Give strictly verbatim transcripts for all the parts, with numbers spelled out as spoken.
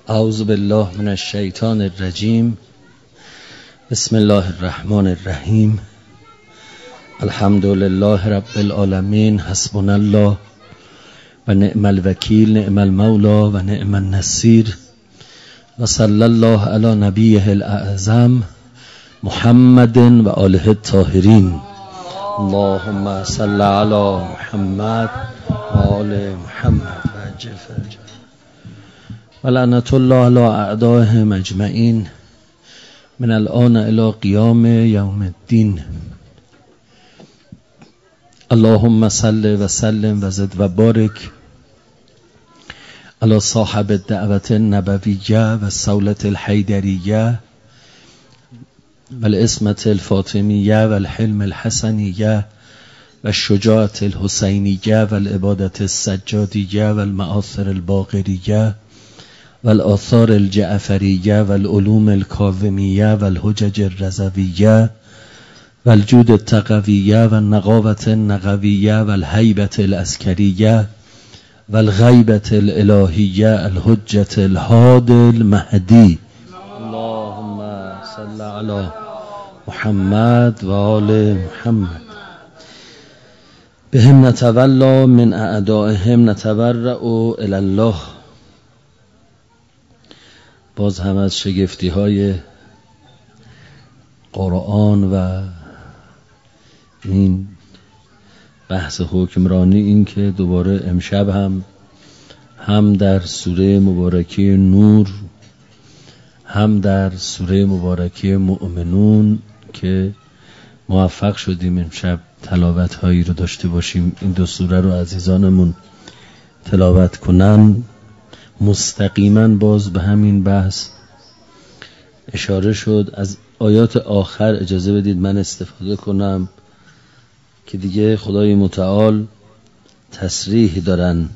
اعوذ بالله من الشیطان الرجیم. بسم الله الرحمن الرحیم. الحمد لله رب العالمین. حسبنا الله و نعم الوکیل، نعم المولا و نعم النصیر. و صلی الله علی نبیه الاعظم محمد و آله الطاهرین. اللهم صل علی محمد و آل محمد و عجل فرجهم و لعنت الله علی اعدائهم اجمعین من الان الی قیام یوم الدین. اللهم صل و سلم و زد و بارک علی صاحب الدعوت النبویه و الصولة الحیدریه و العصمة الفاطمیه و الحلم الحسنیه و الشجاعة الحسینیه و العبادة السجادیه و المآثر الباقریه و الآثار الجعفریه و العلوم الکاظمیه و الحجج الرضویه و الجود التقویه و النقاوة النقویه و الهیبة العسکریه و الغیبة الالهیه الحجة الهادی المهدی. اللهم صل علی محمد و آل محمد. بهم نتولا من اعدائهم نتبرأ الی الله. باز هم از شگفتی های قرآن و این بحث حکمرانی این که دوباره امشب هم هم در سوره مبارکه نور هم در سوره مبارکه مؤمنون که موفق شدیم امشب تلاوت هایی رو داشته باشیم، این دو سوره رو عزیزانمون تلاوت کنن، مستقیما باز به همین بحث اشاره شد. از آیات آخر اجازه بدید من استفاده کنم که دیگه خدای متعال تصریح دارن.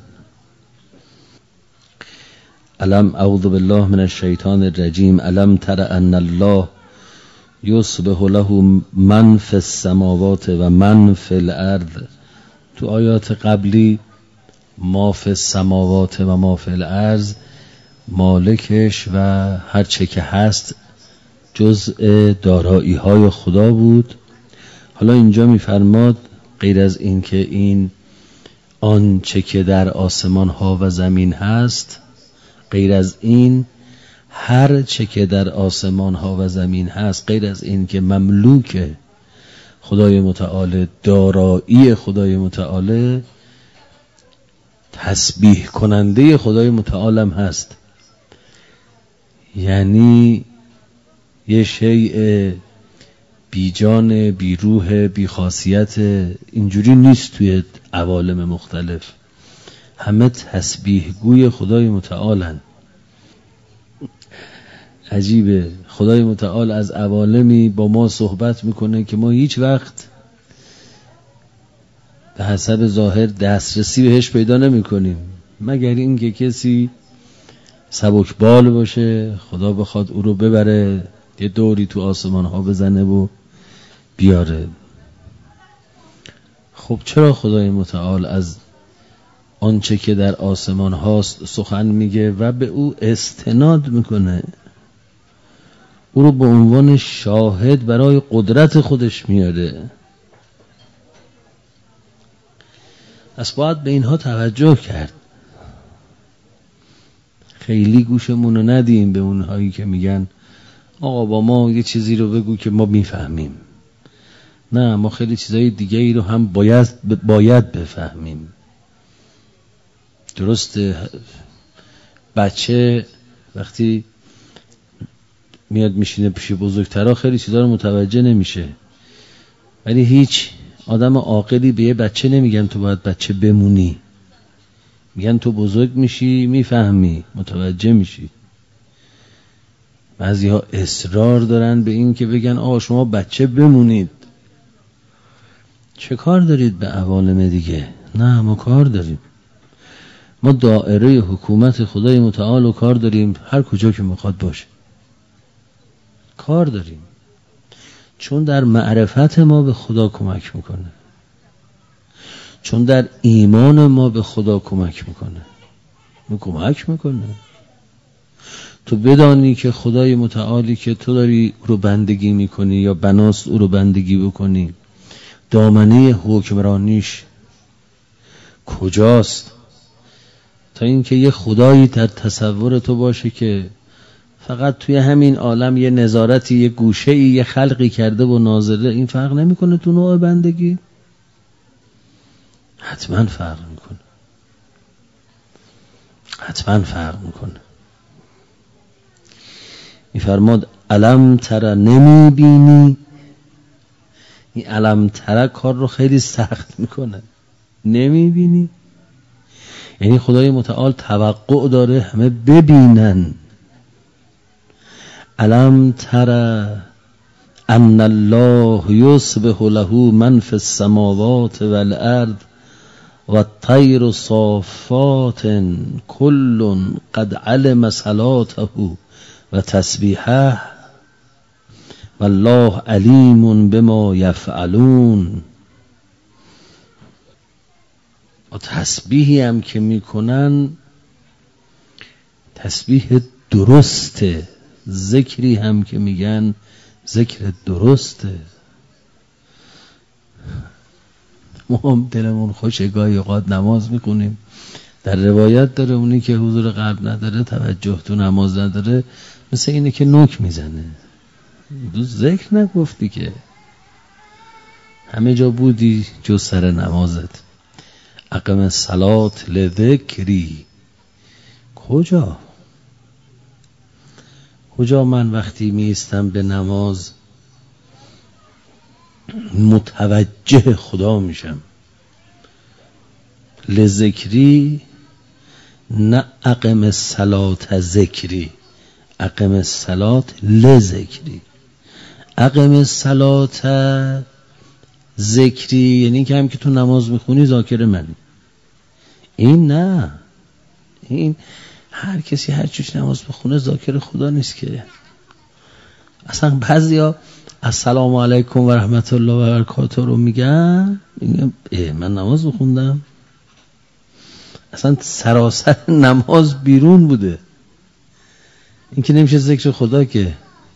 الم اعوذ بالله من الشیطان الرجیم. الم تر ان الله یصبح له من فی السماوات و من فی الارض. تو آیات قبلی ما فی السماوات و ما فی الارض مالکش و هر چه که هست جزء دارایی های خدا بود. حالا اینجا میفرماد غیر از این که این آن چه که در آسمان ها و زمین هست، غیر از این هر چه که در آسمان ها و زمین هست، غیر از این که مملوک خدای متعال، دارایی خدای متعال، تسبیح کننده خدای متعالم هست. یعنی یه شیء بی جان، بی روح، بی خاصیت اینجوری نیست توی عوالم مختلف. همه تسبیح گوی خدای متعالن. عجیبه، خدای متعال از عوالمی با ما صحبت میکنه که ما هیچ وقت به حسب ظاهر دسترسی بهش پیدا نمی کنیم، مگر این که کسی سبکبال باشه، خدا بخواد او رو ببره یه دوری تو آسمان ها بزنه و بیاره. خب چرا خدای متعال از آنچه که در آسمان هاست سخن میگه و به او استناد میکنه، او رو به عنوان شاهد برای قدرت خودش میاره؟ پس باید به اینها توجه کرد. خیلی گوشمون رو ندیم به اونهایی که میگن آقا با ما یه چیزی رو بگو که ما میفهمیم. نه، ما خیلی چیزای دیگه ای رو هم باید باید بفهمیم. درسته بچه وقتی میاد میشینه پیش بزرگترها خیلی چیزا رو متوجه نمیشه، ولی هیچ آدم عاقلی به یه بچه نمیگن تو باید بچه بمونی، میگن تو بزرگ میشی میفهمی، متوجه میشی. بعضی ها اصرار دارن به این که بگن آقا شما بچه بمونید. چه کار دارید به عوالم دیگه؟ نه، ما کار داریم. ما دائره حکومت خدای متعال و کار داریم، هر کجا که میخواد باشه کار داریم، چون در معرفت ما به خدا کمک میکنه، چون در ایمان ما به خدا کمک میکنه. کمک میکنه تو بدانی که خدای متعالی که تو داری او رو بندگی میکنی یا بناست او رو بندگی بکنی، دامنه حکمرانیش کجاست؟ تا اینکه یه خدایی در تصور تو باشه که فقط توی همین عالم یه نظارتی، یه گوشه‌ای، یه خلقی کرده و ناظره، این فرق نمیکنه تو نوع بندگی؟ حتما فرق میکنه، حتما فرق میکنه. میفرماد الم تر، نمیبینی؟ این الم تر کار رو خیلی سخت میکنه. نمیبینی یعنی خدای متعال توقع داره همه ببینن. الم تر ان الله یسبح له من فی السماوات والارض و الطیر صافات کل قد علم صلاته و تسبیحه والله علیم بما یفعلون. و تسبیحی هم که میکنن تسبیح درسته، ذکری هم که میگن ذکر درسته. ما هم دلمون خوشه گاهی اوقات نماز میکنیم، در روایت داره اونی که حضور قلب نداره، توجه تو نماز نداره، مثل اینه که نوک میزنه. دو ذکر نگفتی که، همه جا بودی جز سر نمازت. اقم الصلاة لذکری. کجا کجا من وقتی میستم به نماز متوجه خدا میشم؟ لذکری نه اقم الصلاة ذکری، اقم الصلاة لذکری. اقم الصلاة ذکری یعنی که هم که تو نماز میخونی ذاکر منی. این نه، این هر کسی هر چیش نماز بخونه ذاکر خدا نیست که. اصلا بعضیا السلام علیکم و رحمت الله و برکاته رو میگن، میگن من نماز بخوندم. اصلا سراسر نماز بیرون بوده. این که نمیشه ذکر خدا که.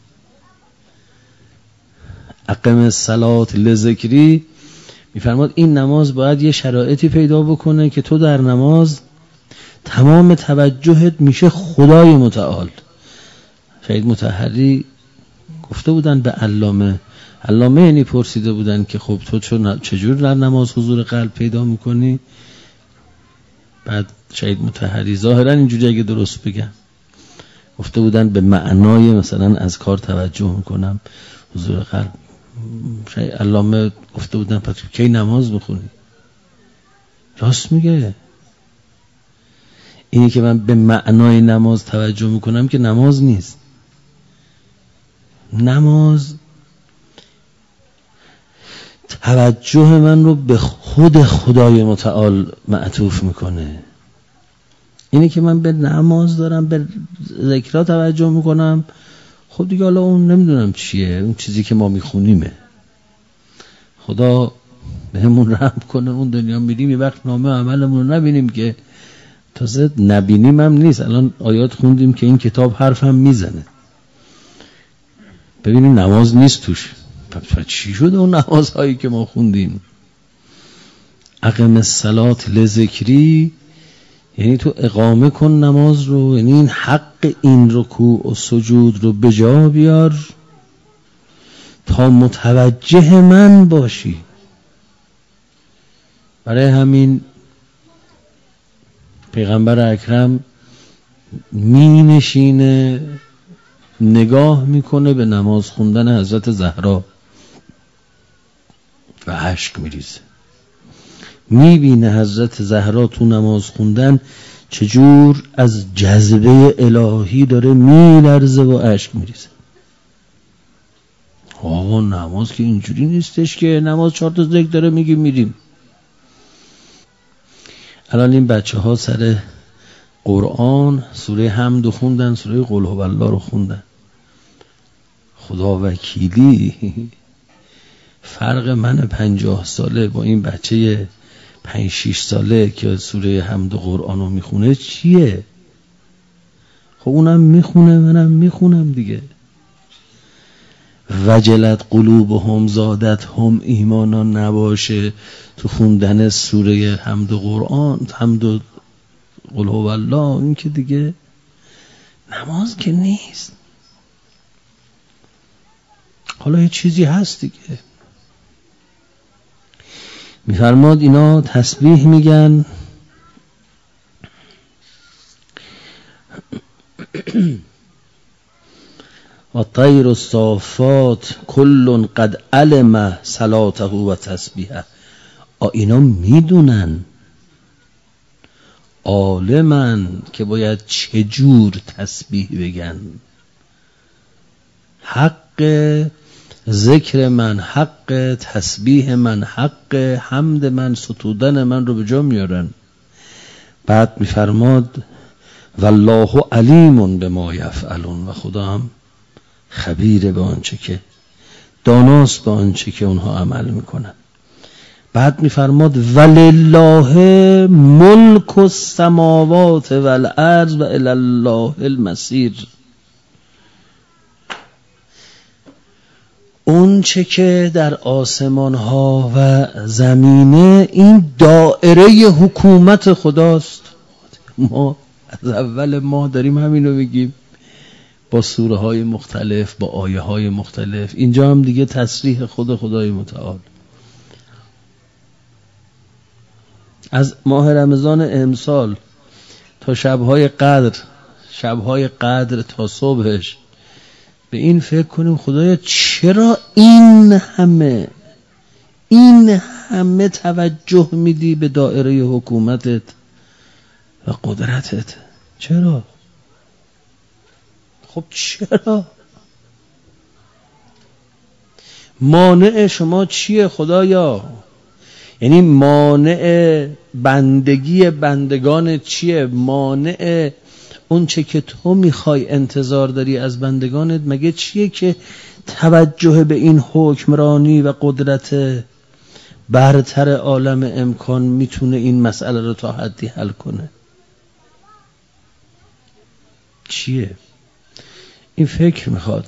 اقم الصلاة لذکری میفرماد این نماز باید یه شرایطی پیدا بکنه که تو در نماز تمام توجهت میشه خدای متعال. شهید مطهری گفته بودن به علامه، علامه یعنی پرسیده بودن که خب تو چجور در نماز حضور قلب پیدا میکنی؟ بعد شهید مطهری ظاهرا اینجوری اگه درست بگم گفته بودن به معنای مثلا از کار توجه میکنم حضور قلب. شهید علامه گفته بودن پس کی نماز بخونی؟ راست میگه. اینی که من به معنای نماز توجه میکنم که نماز نیست. نماز توجه من رو به خود خدای متعال معطوف میکنه. اینی که من به نماز دارم به ذکرها توجه میکنم، خب دیگه حالا اون نمیدونم چیه، اون چیزی که ما میخونیمه. خدا به همون رحم کنه، اون دنیا میریم یه وقت نامه عملمون رو نبینیم که تازه نبینیم هم نیست. الان آیات خوندیم که این کتاب حرف هم میزنه، ببینیم نماز نیست توش. پس چی شده اون نمازهایی که ما خوندیم؟ اقم الصلاة لذکری یعنی تو اقامه کن نماز رو، یعنی این حق این رکوع و سجود رو به جا بیار تا متوجه من باشی. برای همین پیغمبر اکرم می نشینه نگاه میکنه به نماز خوندن حضرت زهرا و اشک میریزه. میبینه حضرت زهرا تو نماز خوندن چجور از جذبه الهی داره میلرزه و اشک میریزه. آقا نماز که اینجوری نیستش که نماز چهار تا ذکر داره میگیم میریم. الان این بچه ها سر قرآن سوره حمد رو خوندن، سوره قل هو الله رو خوندن. خدا وکیلی فرق من پنجاه ساله با این بچه پنج شیش ساله که سوره حمد و قرآن رو میخونه چیه؟ خب اونم میخونه منم میخونم دیگه. وجلت قلوبهم زادتهم ایمانا نباشه تو خوندن سوره حمد و قرآن، حمد و قل هو الله، این که دیگه نماز که نیست. حالا یه چیزی هست دیگه. میفرماد اینا تسبیح میگن و طیر الصافات کل قد علم صلاته و تسبیحه. اینا میدونن، عالمن که باید چجور تسبیح بگن. حق ذکر من، حق تسبیح من، حق حمد من، ستودن من رو به جا میارن. بعد میفرماد والله علیم بما یفعلون، و خدا هم خبیره به آنچه که، داناست به آنچه که اونها عمل میکنن. بعد میفرماد ولله ملک السماوات والارض و الی الله المصیر. اون چه که در آسمان ها و زمینه این دائره حکومت خداست. ما از اول ما داریم همینو میگیم با سوره های مختلف، با آیه های مختلف. اینجا هم دیگه تصریح خود خدای متعال. از ماه رمضان امسال تا شبهای قدر، شبهای قدر تا صبحش به این فکر کنیم خدایا چرا این همه این همه توجه میدی به دائره حکومتت و قدرتت؟ چرا؟ خب چرا؟ مانع شما چیه خدایا؟ یعنی مانع بندگی بندگان چیه؟ مانع اون چه که تو میخوای انتظار داری از بندگانت مگه چیه که توجه به این حکمرانی و قدرت برتر عالم امکان میتونه این مسئله رو تا حدی حل کنه؟ چیه؟ این فکر میخواد.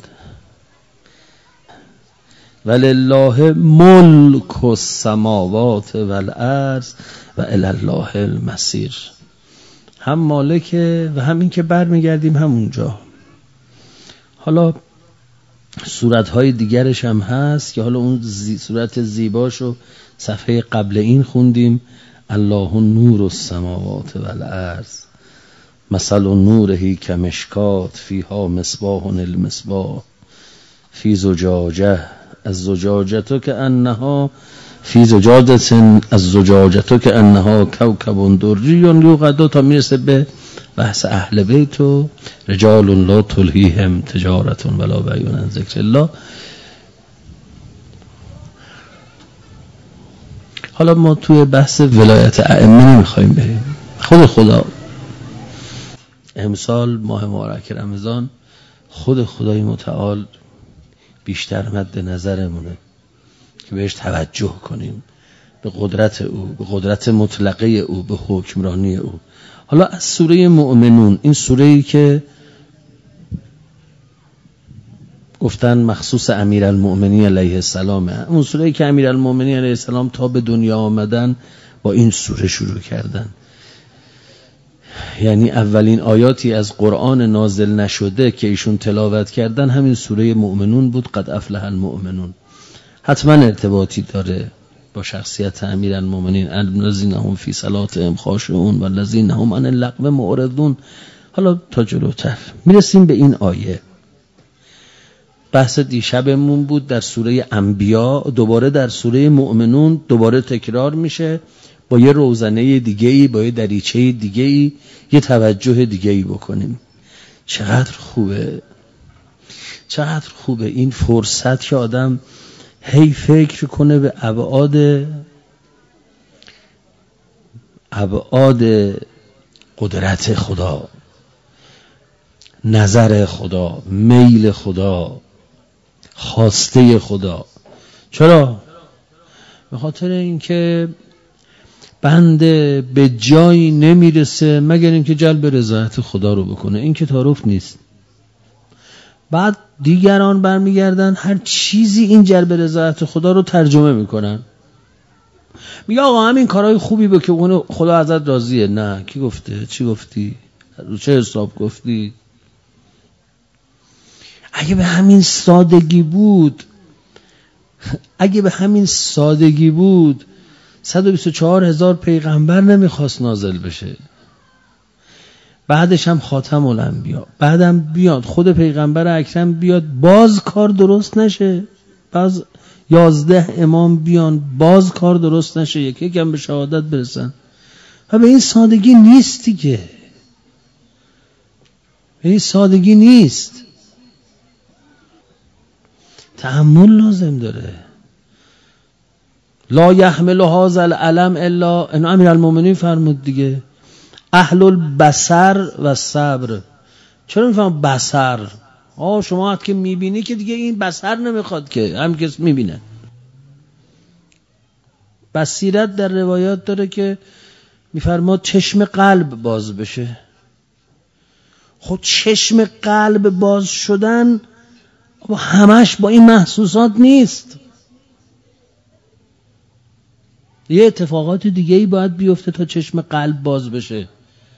ولله ملک السماوات والارض و الی الله المصیر. هم مالکه و هم این که برمیگردیم همونجا. حالا صورتهای دیگرش هم هست که حالا اون زی صورت زیباشو صفحه قبل این خوندیم. الله نور السماوات والارض مثل نوره کمشکات فیها مصباح المصباح فی زجاجه از زجاجتو که انها فی زجاجت از زجاجتو که انها کوکب دری یوقد، تا میرسه به بحث اهل بیت و رجال لا تلهیهم تجارت ولا بیع عن ذکر الله. حالا ما توی بحث ولایت ائمه نمیخوایم بریم. خود خدا امسال ماه مبارک رمضان خود خدای متعال بیشتر مد نظرمونه که بهش توجه کنیم، به قدرت او، به قدرت مطلقه او، به حکمرانی او. حالا از سوره مؤمنون، این سوره‌ای که گفتن مخصوص امیرالمؤمنین علیه السلامه، اون سوره‌ای که امیرالمؤمنین علیه السلام تا به دنیا آمدن با این سوره شروع کردن. یعنی اولین آیاتی از قرآن نازل نشده که ایشون تلاوت کردن همین سوره مؤمنون بود. قد افلح المؤمنون. حتما ارتباطی داره با شخصیت امیرالمؤمنین. الذین هم فی صلاتهم خاشعون والذین هم عن اللغو معرضون. حالا تا جلوتر میرسیم به این آیه. بحث دیشبمون بود در سوره انبیا، دوباره در سوره مؤمنون دوباره تکرار میشه با یه روزنه دیگه‌ای، با یه دریچه دیگه‌ای، یه توجه دیگه‌ای بکنیم. چقدر خوبه، چقدر خوبه این فرصت که آدم هی فکر کنه به ابعاد ابعاد قدرت خدا، نظر خدا، میل خدا، خواسته خدا. چرا؟ به خاطر اینکه بنده به جایی نمیرسه مگر اینکه جلب رضایت خدا رو بکنه. این که تعارف نیست. بعد دیگران برمیگردن هر چیزی این جلب رضایت خدا رو ترجمه میکنن. میگه آقا همین کارهای خوبی به که خدا ازت راضیه. نه، کی گفته؟ چی گفتی؟ رو چه حساب گفتی؟ اگه به همین سادگی بود اگه به همین سادگی بود صد و بیست و چهار هزار پیغمبر نمیخواست نازل بشه. بعدش هم خاتم الانبیا، بعدم بیاد خود پیغمبر اکرم بیاد باز کار درست نشه، باز یازده امام بیان باز کار درست نشه، یکی یکم به شهادت برسن. و به این سادگی نیست دیگه، به این سادگی نیست. تأمل لازم داره. لا یحمل هذا العلم الا، ان امیر المؤمنین فرمود دیگه، اهل البصر و صبر. چرا میفهم بصر؟ آه شما وقتی که میبینی که دیگه این بصر نمیخواد که، هم کس میبینه. بصیرت در روایات داره که میفرماد چشم قلب باز بشه. خب چشم قلب باز شدن همش با این محسوسات نیست. یه اتفاقات دیگه ای باید بیفته تا چشم قلب باز بشه،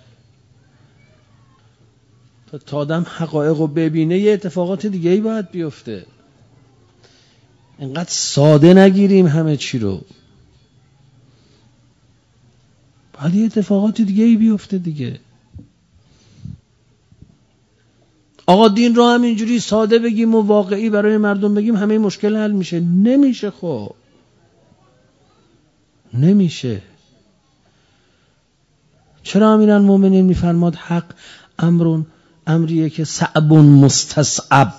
تا تا آدم حقایق رو ببینه. یه اتفاقات دیگه ای باید بیفته. اینقدر ساده نگیریم همه چی رو. باید یه اتفاقات دیگه ای بیفته دیگه. آقا دین رو همینجوری ساده بگیم و واقعی برای مردم بگیم همه مشکل حل میشه. نمیشه. خب نمیشه. چرا امیرالمومنین میفرماد حق امرون امریه که صعب مستصعب؟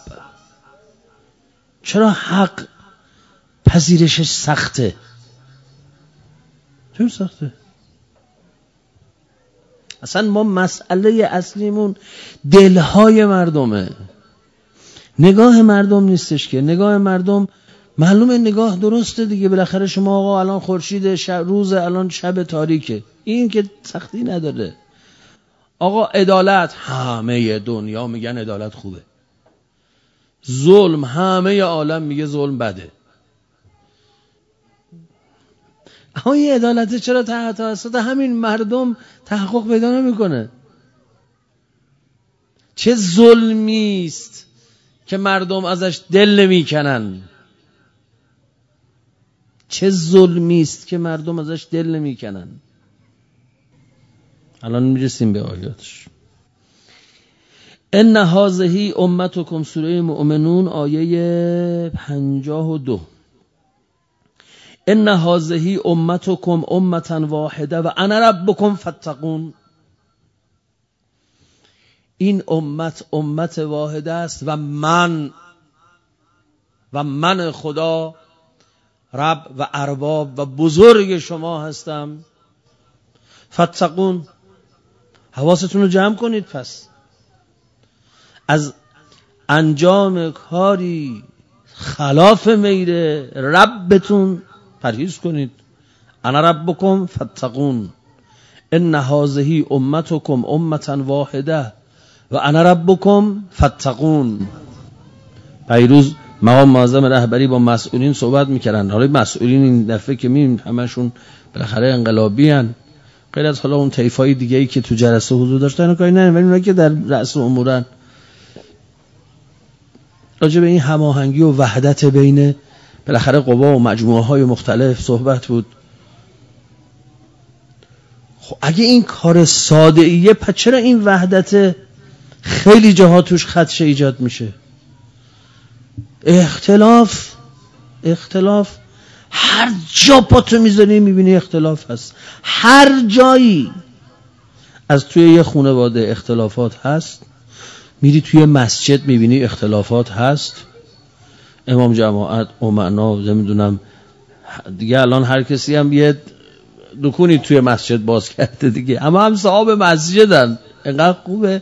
چرا حق پذیرشش سخته؟ چرا سخته؟ اصلا ما مسئله اصلیمون دلهای مردمه، نگاه مردم نیستش که. نگاه مردم معلومه نگاه درسته دیگه. بالاخره شما آقا الان خورشید روز، الان شب تاریکه، این که سختی نداره. آقا عدالت، همه دنیا میگن عدالت خوبه. ظلم، همه عالم میگه ظلم بده. اما این عدالت چرا تحت توسط همین مردم تحقق پیدا نمیکنه؟ چه ظلمی است که مردم ازش دل نمیکنن؟ چه ظلمی است که مردم ازش دل نمیکنن؟ الان میرسیم به آیاتش. ان هذه امتکم، سوره مؤمنون آیه پنجاه و دو. ان هذه امتکم امتا واحده و انا ربکم فاتقون. این امت امت واحده است و من و من خدا رب و ارباب و بزرگ شما هستم. فاتقون، حواستون رو جمع کنید. پس از انجام کاری خلاف میل ربتون پرهیز کنید. انا ربکم فاتقون. ان هذه امتکم امتا واحده و انا ربکم فاتقون. پیروز مقام معظم رهبری با مسئولین صحبت میکردن. حالا مسئولین این دفعه که میبینیم همشون بالاخره انقلابی ان، غیر از حالا اون طیفای دیگه ای که تو جلسه حضور داشتن کاری نه، ولی اونایی که در رأس امورن، راجع به این هماهنگی و وحدت بین بالاخره قوا و مجموعه های مختلف صحبت بود. خب اگه این کار ساده ایه، پس چرا این وحدت خیلی جاها توش خدشه ایجاد میشه؟ اختلاف اختلاف هر جا پاتو میذاری میبینی اختلاف هست. هر جایی. از توی یه خانواده اختلافات هست، میری توی مسجد میبینی اختلافات هست. امام جماعت، امنا، نمیدونم دیگه، الان هر کسی هم یه دکونی توی مسجد باز کرده دیگه، اما هم صاحب مسجدن. اینقدر خوبه.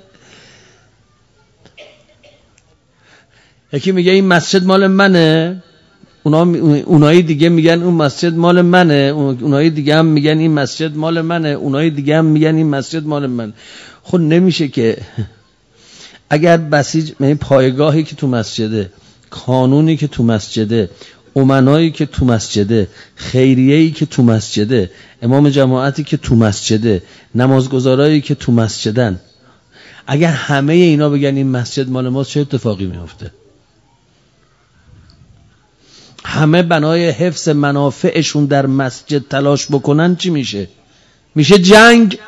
یکی میگه این مسجد مال منه، اونا اونایی دیگه میگن اون مسجد مال منه، اونایی دیگه هم میگن این مسجد مال منه، اونایی دیگه هم میگن این مسجد مال منه. خب نمیشه که اگر بسیج یعنی پایگاهی که تو مسجده، کانونی که تو مسجده، امنایی که تو مسجده، خیریه‌ای که تو مسجده، امام جماعتی که تو مسجده، نمازگزارایی که تو مسجدن، اگر همه اینا بگن این مسجد مال ماست چه اتفاقی میفته؟ همه بنای حفظ منافعشون در مسجد تلاش بکنن چی میشه؟ میشه جنگ.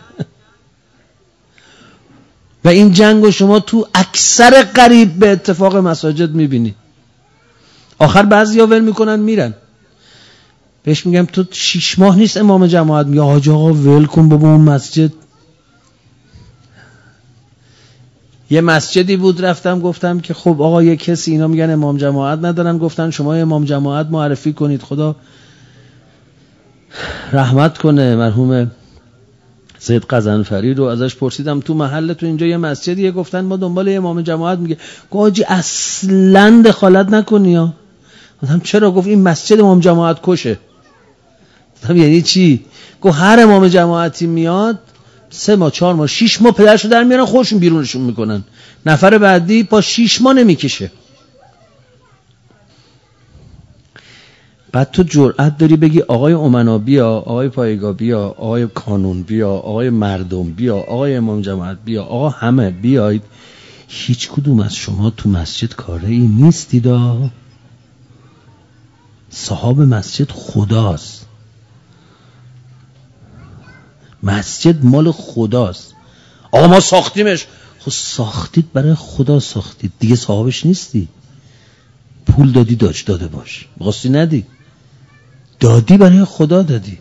و این جنگو شما تو اکثر قریب به اتفاق مساجد میبینی. آخر بعضیا ول میکنن میرن، بهش میگم تو شیش ماه نیست امام جماعت، میگه حاج آقا ول کن بابا اون مسجد. یه مسجدی بود رفتم گفتم که خب آقا یه کسی اینا میگن امام جماعت ندارن، گفتن شما امام جماعت معرفی کنید. خدا رحمت کنه مرحوم سید قزنفری رو، ازش پرسیدم تو محل تو اینجا یه مسجدیه، گفتن ما دنبال امام جماعت. میگه گاجی اصلا دخالت نکنی ها. گفتم چرا؟ گفت این مسجد امام جماعت کشه. گفتم یعنی چی؟ گفت هر امام جماعتی میاد سه ماه چهار ماه شیش ماه پدرشو در میارن خودشون بیرونشون میکنن، نفر بعدی با شیش ماه نمیکشه. بعد تو جرأت داری بگی آقای امنا بیا، آقای پایگاه بیا، آقای کانون بیا، آقای مردم بیا، آقای امام جماعت بیا، آقا همه بیاید، هیچ کدوم از شما تو مسجد کاری نیستید. صاحب مسجد خداست، مسجد مال خداست. آقا ما ساختیمش. خب ساختید برای خدا ساختید دیگه، صاحبش نیستی. پول دادی داش داده باش، بخواستی ندی، دادی برای خدا دادی.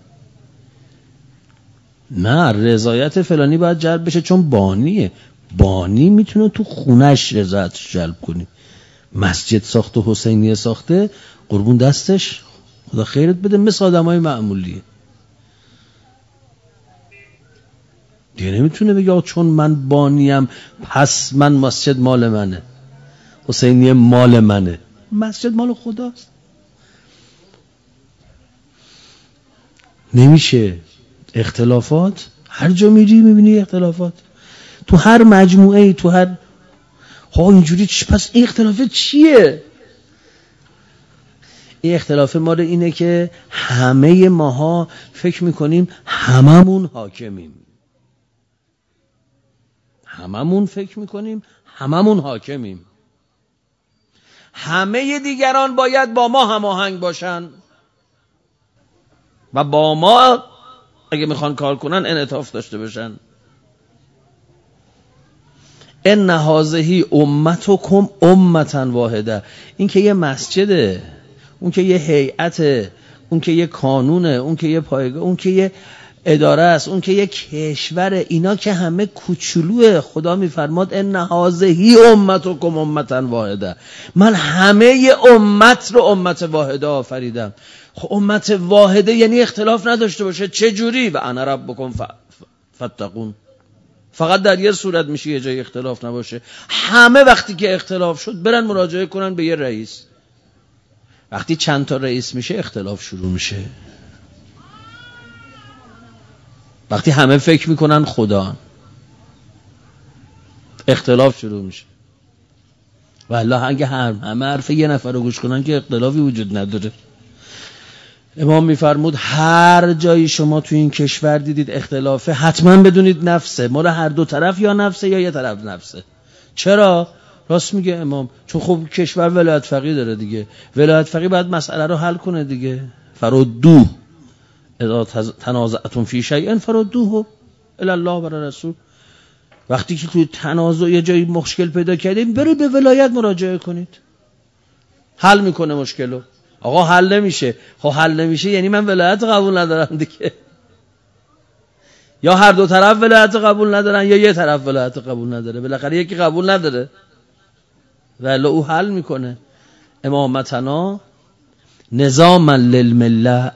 نه رضایت فلانی باید جلب بشه چون بانیه. بانی میتونه تو خونش رضایت جلب کنی. مسجد ساخته، حسینیه ساخته، قربون دستش، خدا خیرت بده، مثل آدمای معمولیه دیگه. نمیتونه بگه چون من بانیم پس من مسجد مال منه، حسینیه مال منه. مسجد مال خداست. نمیشه. اختلافات هر جا میری میبینی اختلافات، تو هر مجموعه ای، تو هر ها اینجوری. پس این اختلافات چیه؟ این اختلاف ما اینه که همه ماها فکر میکنیم هممون حاکمیم، هممون فکر میکنیم هممون حاکمیم، همه دیگران باید با ما هماهنگ باشن و با ما اگه میخوان کار کنن انعطاف داشته باشن. ان هذه امتکم امتا واحده. این که یه مسجده، اون که یه هیئته، اون که یه قانونه، اون که یه پایگاه، اون که یه اداره است، اون که یه کشوره، اینا که همه کوچولوه. خدا میفرماد ان هذه امتکم امتا واحده، من همه امت رو امت واحده آفریدم. خب امت واحده یعنی اختلاف نداشته باشه. چه جوری؟ و انا ربکم فاتقون. فقط در یه صورت میشه یه جای اختلاف نباشه. همه وقتی که اختلاف شد برن مراجعه کنن به یه رئیس. وقتی چند تا رئیس میشه اختلاف شروع میشه. وقتی همه فکر میکنن خدا، اختلاف شروع میشه. والله اگه همه حرف یه نفر رو گوش کنن که اختلافی وجود نداره. امام میفرمود هر جایی شما تو این کشور دیدید اختلافه، حتما بدونید نفسه، مال هر دو طرف یا نفسه یا یه طرف نفسه. چرا؟ راست میگه امام، چون خب کشور ولایت فقیه داره دیگه، ولایت فقیه باید مسئله رو حل کنه دیگه. فرودوه اذا تنازعتم فی شیء فردوه الی الله و رسول. وقتی که توی تنازع یه جایی مشکل پیدا کردیم برید به ولایت مراجعه کنید، حل میکنه مشکلو. آقا حل نمیشه. خب حل نمیشه یعنی من ولایت قبول ندارم دیگه. یا هر دو طرف ولایت قبول ندارن یا یه طرف ولایت قبول نداره، بالاخره یکی قبول نداره ولی او حل میکنه. امامتنا نظاما للمله،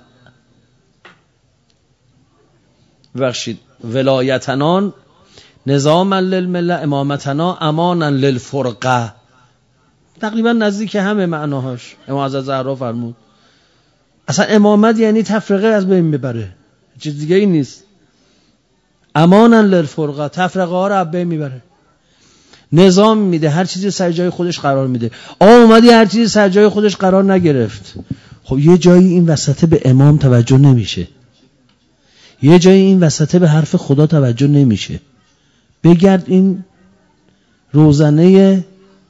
بخشید ولایتنا نظاما للمله، امامتنا امانا للفرقه. تقریبا نزدیک همه معناهاش. امام حضرت زهرا فرمود اصلا امامت یعنی تفرقه از بین ببره، چیز دیگه ای نیست. امانا للفرقه، تفرقه ها رو از بین میبره، نظام میده، هر چیزی سر جای خودش قرار میده. آ اومدی هر چیزی سر جای خودش قرار نگرفت. خب یه جایی این وسطه به امام توجه نمیشه، یه جایی این وسطه به حرف خدا توجه نمیشه. بگرد این روزنه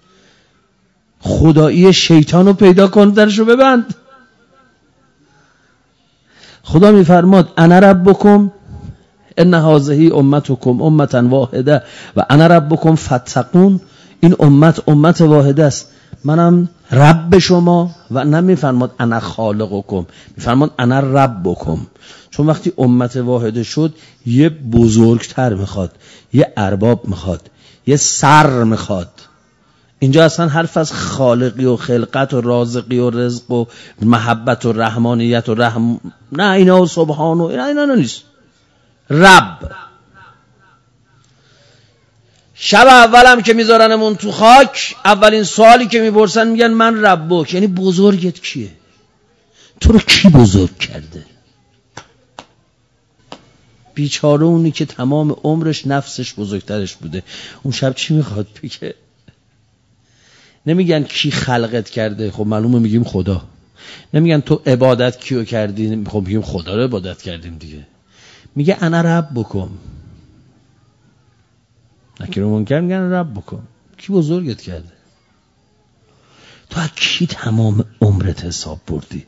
خدایی شیطان رو پیدا کن، درشو ببند. خدا میفرماد انا ربکم ان هذه امتکم امه واحده و انا ربکم فاتقون. این امت امت واحده است، منم رب شما. و نمیفرماد انا خالقکم، میفرماد انا ربکم. چون وقتی امت واحده شد یه بزرگتر میخواد، یه ارباب میخواد، یه سر میخواد. اینجا اصلا حرف از خالقی و خلقت و رازقی و رزق و محبت و رحمانیت و رحم نه، اینا و سبحان و اینا, اینا نیست. رب. شب اولم که میذارنمون تو خاک، اولین سوالی که میپرسن میگن من ربک، یعنی بزرگت کیه؟ تو رو کی بزرگ کرده؟ بیچاره اونی که تمام عمرش نفسش بزرگترش بوده، اون شب چی میخواد بگه؟ نمیگن کی خلقت کرده، خب معلومه میگیم خدا. نمیگن تو عبادت کیو کردی، خب میگیم خدا رو عبادت کردیم دیگه. میگه انا ربکم. نکیر و منکر میگن رب بکن. کی بزرگت کرده؟ تو از کی تمام عمرت حساب بردی؟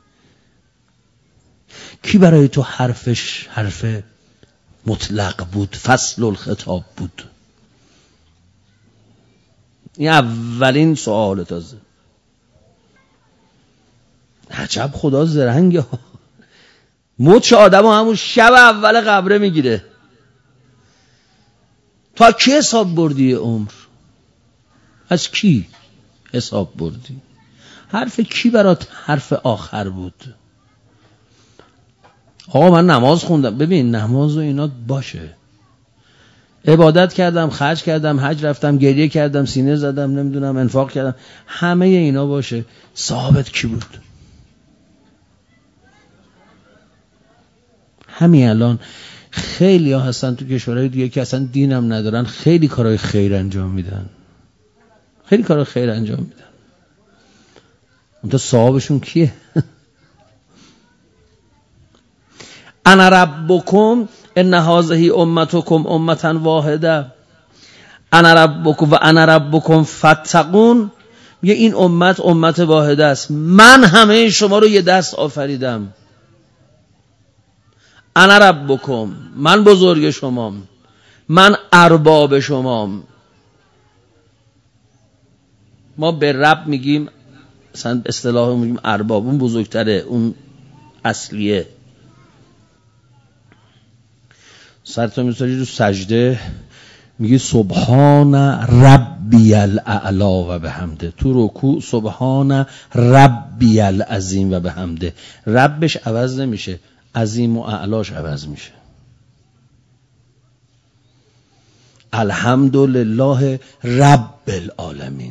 کی برای تو حرفش حرف مطلق بود، فصل الخطاب بود؟ این اولین سوال. تازه عجب خدا زرنگه، موت آدمو همون شب اول قبره میگیره. تا کی حساب بردی عمر؟ از کی حساب بردی؟ حرف کی برات حرف آخر بود؟ آقا من نماز خوندم. ببین نماز و اینا باشه، عبادت کردم، خرج کردم، حج رفتم، گریه کردم، سینه زدم، نمیدونم انفاق کردم، همه اینا باشه. صاحبت کی بود؟ همین الان خیلی ها هستن تو کشورهای دیگه که اصلا دینم ندارن، خیلی کارهای خیر انجام میدن، خیلی کارهای خیر انجام میدن. اون تا صاحبشون کیه؟ انا ربکم ان هذه امتکم امه واحده انا ربکم و انا ربکم فاتقون. میگه این امت امت واحده است، من همه شما رو یه دست آفریدم. انا ربکم، من بزرگ شمام، من ارباب شمام. ما به رب میگیم، مثلا اصطلاح میگیم ارباب، اون بزرگتره، اون اصلیه. سرتو میذاری رو سجده میگی سبحان ربی الاعلا و بحمده. تو رکوع سبحان ربی العظیم و بحمده. ربش عوض نمیشه، عظیم و اعلاش عوض میشه. الحمدلله رب العالمین.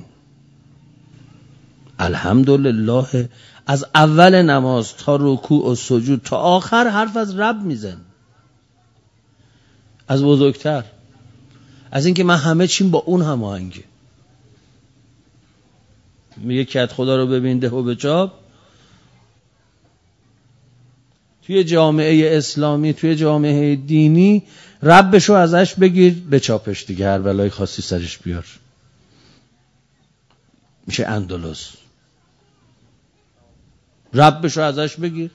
الحمدلله. از اول نماز تا رکوع و سجود تا آخر حرف از رب میزن، از بزرگتر، از اینکه من همه چیم با اون هماهنگه. میگه کت خدا رو ببین ده و به چاپ. توی جامعه اسلامی، توی جامعه دینی، ربشو ازش بگیر بچاپش دیگه، هر بلای خاصی سرش بیار. میشه اندلس. ربشو ازش بگیر،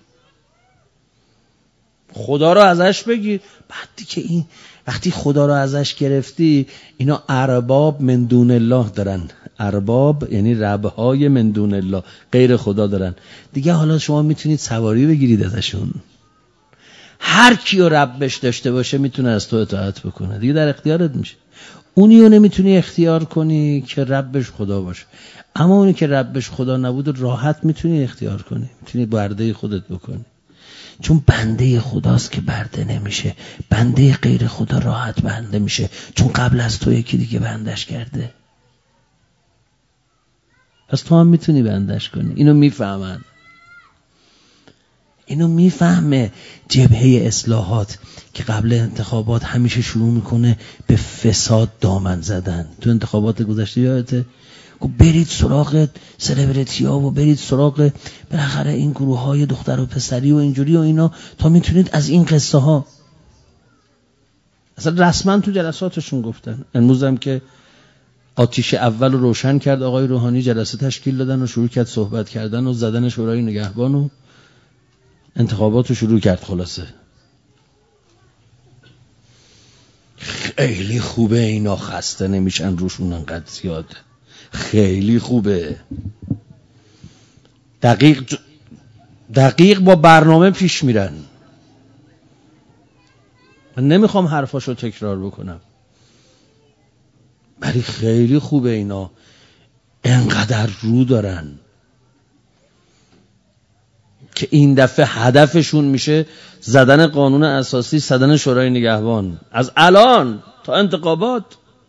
خدا رو ازش بگیر. بعد دیگه این وقتی خدا رو ازش گرفتی، اینا ارباب من دون الله دارن. ارباب یعنی ربهای من دون الله، غیر خدا دارن دیگه. حالا شما میتونید سواری بگیرید ازشون. هر کیو ربش داشته باشه میتونه از تو اطاعت بکنه دیگه، در اختیارت میشه. اونیو نمیتونی اختیار کنی که ربش خدا باشه، اما اونی که ربش خدا نبود راحت میتونی اختیار کنی، میتونی برده خودت بکنی. چون بنده خداست که برده نمیشه، بنده غیر خدا راحت بنده میشه، چون قبل از تو یکی دیگه بندش کرده. پس تو هم میتونی بندش کنی. اینو میفهمن، اینو میفهمه جبهه اصلاحات که قبل انتخابات همیشه شروع میکنه به فساد دامن زدن. تو انتخابات گذشته یادته گفت برید سراغ سلبریتی ها و برید سراغ بالاخره این گروه های دختر و پسری و اینجوری و اینا تا میتونید از این قصه ها. اصلا رسما تو جلساتشون گفتن. امروز هم که آتیش اول رو روشن کرد آقای روحانی، جلسه تشکیل دادن و شروع کرد صحبت کردن و زدن شورای نگهبان و انتخابات رو شروع کرد. خلاصه خیلی خوبه، اینا خسته نمیشن روشون انقدر زیاده، خیلی خوبه. دقیق دقیق با برنامه پیش میرن. من نمیخوام حرفاشو تکرار بکنم ولی خیلی خوبه اینا انقدر رو دارن که این دفعه هدفشون میشه زدن قانون اساسی، زدن شورای نگهبان از الان تا انتخابات.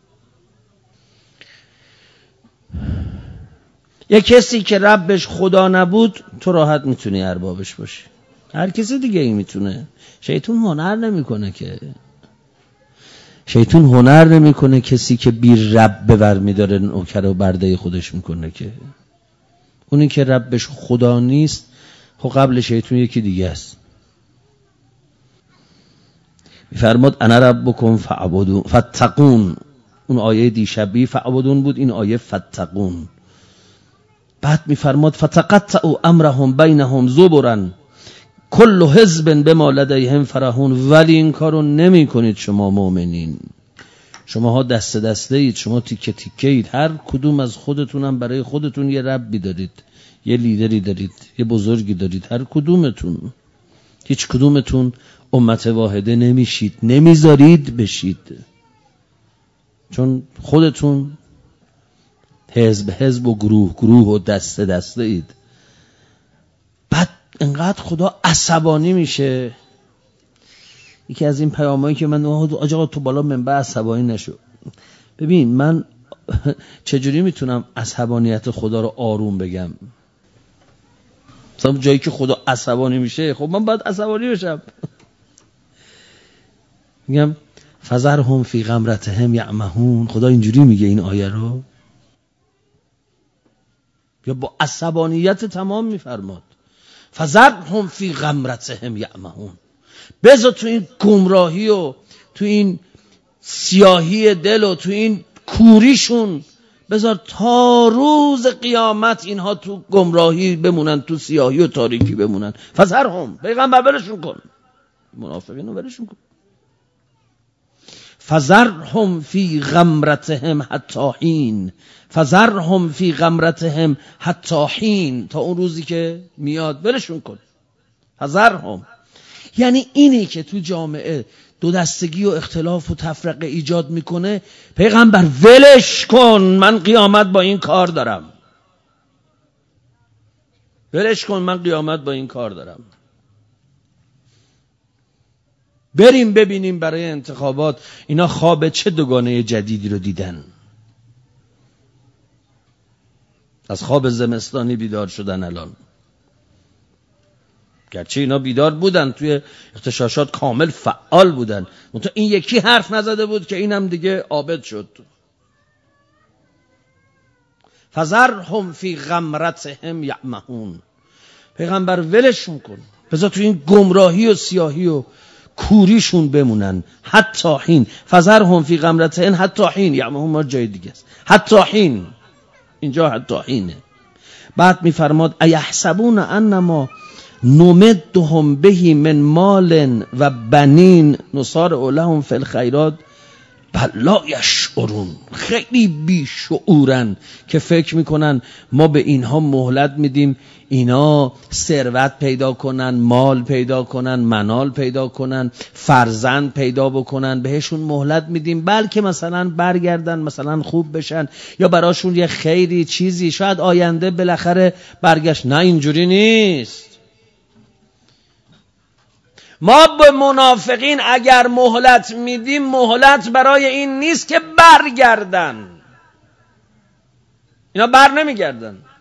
یه کسی که ربش خدا نبود تو راحت میتونی اربابش باشی، هر کسی دیگه ای میتونه. شیطان هنر نمیکنه که شیطان هنر نمیکنه کسی که بی رب به ور میداره نوکر و برده خودش میکنه که اونی که ربش خدا نیست خب قبل شیطان یکی دیگه است. میفرماد انا ربکم فاعبدون فاتقون. اون آیه دیشبی فاعبدون بود، این آیه فاتقون. بعد میفرماد فتقطعوا امرهم بینهم زبرا کل حزب بما لدیهم فرحون. ولی این کارو نمی کنید شما مؤمنین، شماها دسته دسته اید، شما تیکه تیکه اید، هر کدوم از خودتونم برای خودتون یه ربی دارید، یه لیدری دارید، یه بزرگی دارید، هر کدومتون. هیچ کدومتون امت واحده نمیشید، نمیذارید بشید، چون خودتون حزب حزب و گروه گروه و دسته دسته اید. بعد انقدر خدا عصبانی میشه. یکی از این پیامایی که من آقا تو بالا منبع عصبانی نشو. ببین من چجوری میتونم عصبانیت خدا رو آروم بگم؟ مثلا جایی که خدا عصبانی میشه خب من باید عصبانی بشم. میگم فذرهم فی غمرتهم یعمهون. خدا اینجوری میگه این آیه رو، یا با عصبانیت تمام میفرماد فذرهم فی غمرتهم یعمهون. بذار تو این گمراهی و تو این سیاهی دل و تو این کوریشون، بذار تا روز قیامت اینها تو گمراهی بمونن، تو سیاهی و تاریکی بمونن. فذرهم، پیغمبر برشون کن، منافقین رو برشون کن. فذرهم فی غمرتهم حتی حین. فذرهم فی غمرتهم حتی حین، تا اون روزی که میاد برشون کن. فذرهم یعنی اینی که تو جامعه دو دستگی و اختلاف و تفرقه ایجاد میکنه. پیغمبر ولش کن، من قیامت با این کار دارم. ولش کن، من قیامت با این کار دارم. بریم ببینیم برای انتخابات اینا خواب چه دوگانه جدیدی رو دیدن. از خواب زمستانی بیدار شدن الان. گرچه اینا بیدار بودن، توی اغتشاشات کامل فعال بودن، منتها این یکی حرف نزده بود که اینم دیگه عابد شد. فذرهم فی غمرتهم یعمهون. پیغمبر ولشون کن، بذار تو این گمراهی و سیاهی و کوریشون بمونن حتی حین. فذرهم فی غمرتهم حتی حین. یعمهون ما جای دیگه است. حتی حین، اینجا حتی حینه. بعد میفرماد ایحسبون انما نمدهم به من مال و بنین نصارع لهم فی الخیرات بل لا یشعرون. خیلی بیشعورن که فکر میکنن ما به اینها مهلت میدیم اینا ثروت پیدا کنن، مال پیدا کنن، منال پیدا کنن، فرزند پیدا بکنن، بهشون مهلت میدیم بلکه مثلا برگردن، مثلا خوب بشن، یا براشون یه خیری چیزی شاید آینده بالاخره برگشت. نه، اینجوری نیست. ما به منافقین اگر مهلت میدیم، مهلت برای این نیست که برگردن. اینا بر نمیگردن.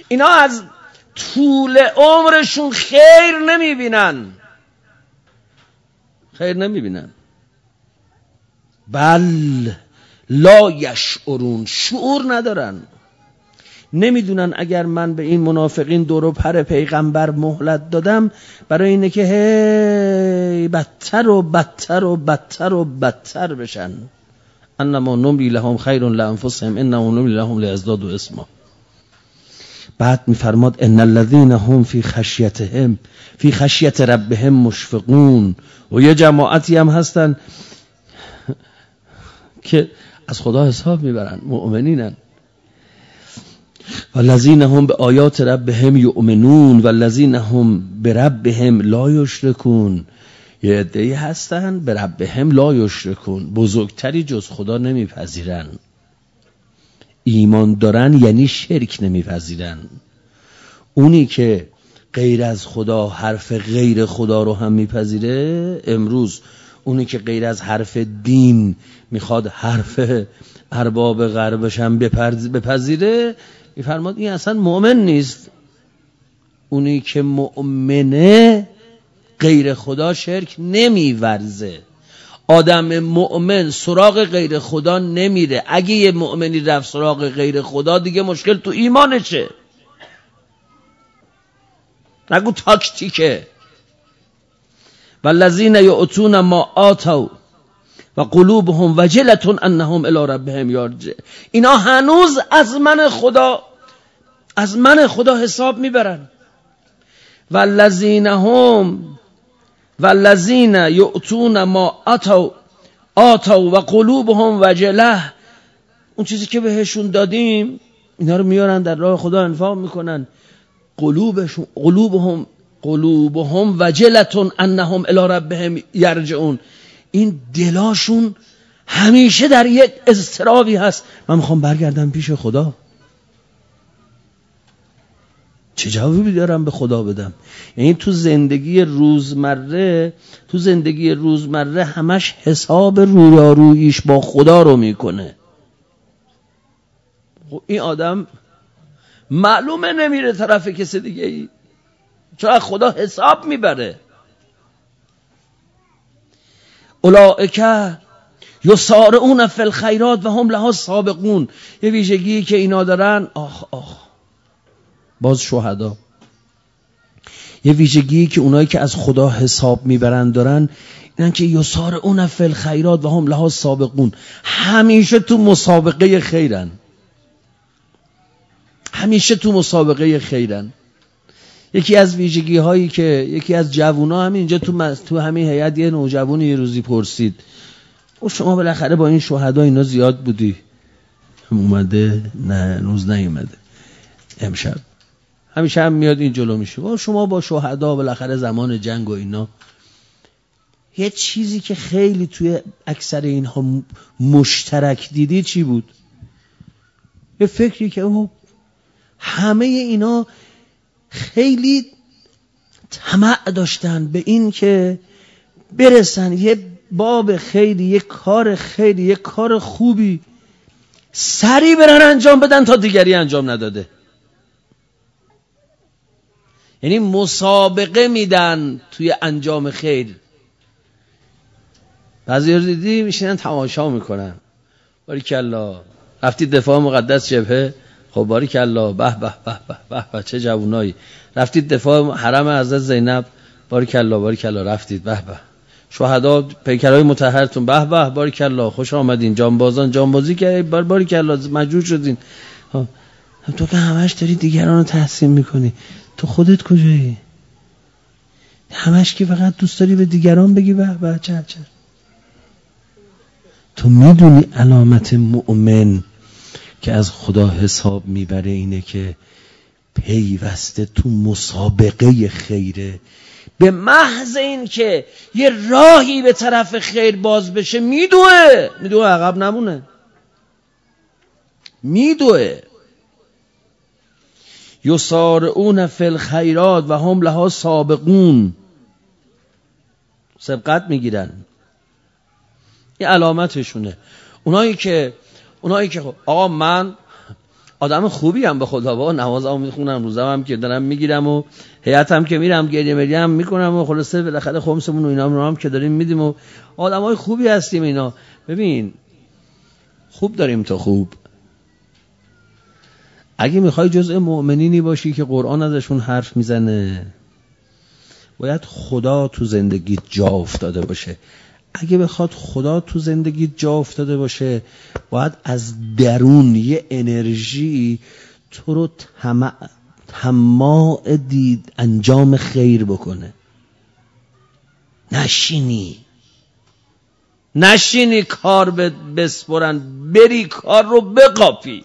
اینا از طول عمرشون خیر نمیبینن، خیر نمیبینن. بل لا یشعرون، شعور ندارن، نمیدونن اگر من به این منافقین دور و پر پیغمبر مهلت دادم برای اینه که هی بدتر و بدتر و بدتر و بدتر بشن. انما نملی لهم خیر لانفسهم انما نملی لهم لیزدادوا اثما. بعد میفرماد ان الذين هم فی خشیتهم فی خشیت ربهم مشفقون. و یه جماعتی هم هستن که از خدا حساب میبرن، مؤمنینن. والذین هم به آیات ربهم یؤمنون والذین هم بربهم لا یشرکون. یه عده‌ای هستن به ربهم لا یشرکون، بزرگتری جز خدا نمیپذیرن. ایمان دارن یعنی شرک نمیپذیرن. اونی که غیر از خدا حرف غیر خدا رو هم میپذیره، امروز اونی که غیر از حرف دین میخواد حرف ارباب غربش هم بپذیره، میفرماد این اصلا مؤمن نیست. اونی که مؤمنه غیر خدا شرک نمیورزه. آدم مؤمن سراغ غیر خدا نمیره. اگه یه مؤمنی رفت سراغ غیر خدا دیگه مشکل تو ایمانشه، نگو تاکتیکه. والذین یؤتون ما آتوا و قلوبهم وجلة انهم الی ربهم یرجعون. اینا هنوز از من خدا از من خدا حساب میبرن. والذین هم والذین یؤتون ما آتوا آتوا و قلوبهم وجلة. اون چیزی که بهشون دادیم اینا رو میارن در راه خدا انفاق میکنن. قلوبشون قلوبهم قلوبهم وجلة انهم الی ربهم یرجعون. این دلاشون همیشه در یک اضطرابی هست، من میخوام برگردم پیش خدا. چه جوابی دارم به خدا بدم؟ یعنی تو زندگی روزمره تو زندگی روزمره همش حساب رویاروییش با خدا رو میکنه. این آدم معلومه نمیره طرف کسی دیگه ای، چون خدا حساب میبره. اولئک یسارعون فی الخیرات و هم لها سابقون. یه ویژگی که اینا دارن، آخ آخ باز شهدا، یه ویژگی که اونایی که از خدا حساب میبرن دارن اینن که یسارعون فی الخیرات و هم لها سابقون. همیشه تو مسابقه خیرن، همیشه تو مسابقه خیرن. یکی از ویژگی هایی که یکی از جوونا همین اینجا تو تو همین هیئت یه نوجوانی یه روزی پرسید، او شما بالاخره با این شهدا اینا زیاد بودی؟ اومده؟ نه روز نیومده، امشب. همیشه هم میاد این جلو میشه، شما با شهدا بالاخره زمان جنگ و اینا. یه چیزی که خیلی توی اکثر اینها مشترک دیدی چی بود؟ یه فکری که او همه اینا خیلی طمع داشتن به این که برسن یه باب خیلی، یه کار خیلی، یه کار خوبی سریع برن انجام بدن تا دیگری انجام نداده. یعنی مسابقه میدن توی انجام خیر. بعضی رو دیدی میشینن تماشا میکنن، باریکالله رفتی دفاع مقدس جبهه، خب باریکالله، به به به به به به چه جوونایی. رفتید دفاع حرم حضرت زینب، باریکالله باریکالله رفتید، به به. شهدا پیکرهای مطهرتون، به به باریکالله خوش آمدین. جانبازان جانبازی کردید، باریکالله مجروح شدین. تو که همش داری دیگران رو تحسین میکنی، تو خودت کجایی؟ همش که فقط دوست داری به دیگران بگی به به چه چه. تو میدونی علامت مؤمن که از خدا حساب میبره اینه که پیوسته تو مسابقه خیره. به محض این که یه راهی به طرف خیر باز بشه میدوه میدوه عقب نمونه، میدوه. یسارعون فی الخیرات و هم لها سابقون، سبقت میگیرن. این علامتشونه. اونایی که اونایی که آقا من آدم خوبی هم به خدا، با نمازم میخونم، روزم هم که دارم میگیرم و هیئتم که میرم گریه مریه هم میکنم و خلاصه بالاخره خمسمون و اینا رو هم که داریم میدیم و آدمای خوبی هستیم اینا. ببین خوب داریم تو خوب. اگه میخوای جزء مؤمنینی باشی که قرآن ازشون حرف میزنه، باید خدا تو زندگیت جا افتاده باشه. اگه بخواد خدا تو زندگیت جا افتاده باشه، باید از درون یه انرژی تو رو طمع طماع دید انجام خیر بکنه. نشینی نشینی کار بسپرن، بری کار رو بقاپی.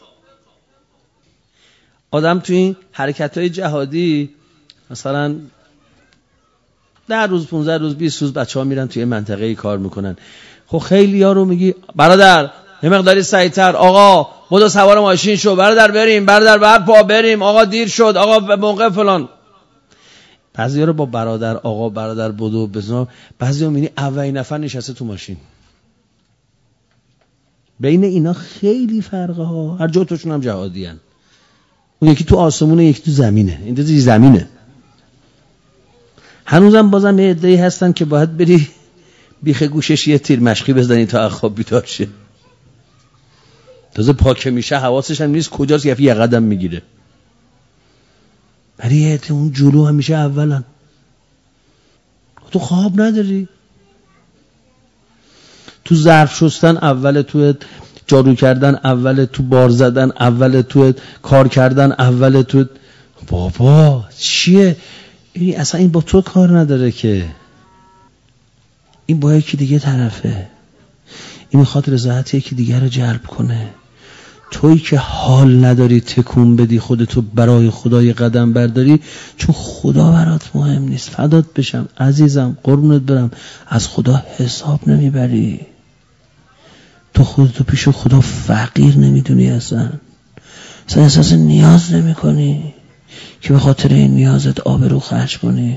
آدم توی این حرکت‌های جهادی مثلا ده روز پونزده روز بیست روز بچه ها میرن توی منطقه کار میکنن. خب خیلی ها رو میگی برادر یه مقداری سریعتر، آقا بدو سوار ماشین شو، برادر بریم، برادر بر پا بریم، آقا دیر شد، آقا به موقع فلان. بعضی ها رو با برادر آقا برادر بدو بزن، بعضی ها میبینی اولین نفر نشسته تو ماشین. بین اینا خیلی فرقه ها، هر جوتشون هم جهادی هن. اون یکی تو آسمونه، یکی تو زمینه، این تو زمینه. هنوزم بازم یه عده‌ای هستن که باید بری بیخ گوشش یه تیر مشقی بزنی تا خواب بیدار شه. تازه پاک میشه حواسش هم نیست کجاست، یه یه قدم میگیره. ولی یه عده اون جلو همیشه اولن. تو خواب نداری، تو ظرف شستن اول، تو جارو کردن اول، تو بار زدن اول، تو کار کردن اول. تو بابا چیه این؟ اصلا این با تو کار نداره که، این با یکی دیگه طرفه. این میخواد رضایت یکی دیگه رو جلب کنه. تویی که حال نداری تکون بدی خودتو برای خدای قدم برداری، چون خدا برات مهم نیست. فدات بشم عزیزم، قربونت برم، از خدا حساب نمیبری. تو خودتو پیش خدا فقیر نمیدونی، اصلا اصلا احساس نیاز نمی کنی که به خاطر این نیازت آبرو خرج کنی.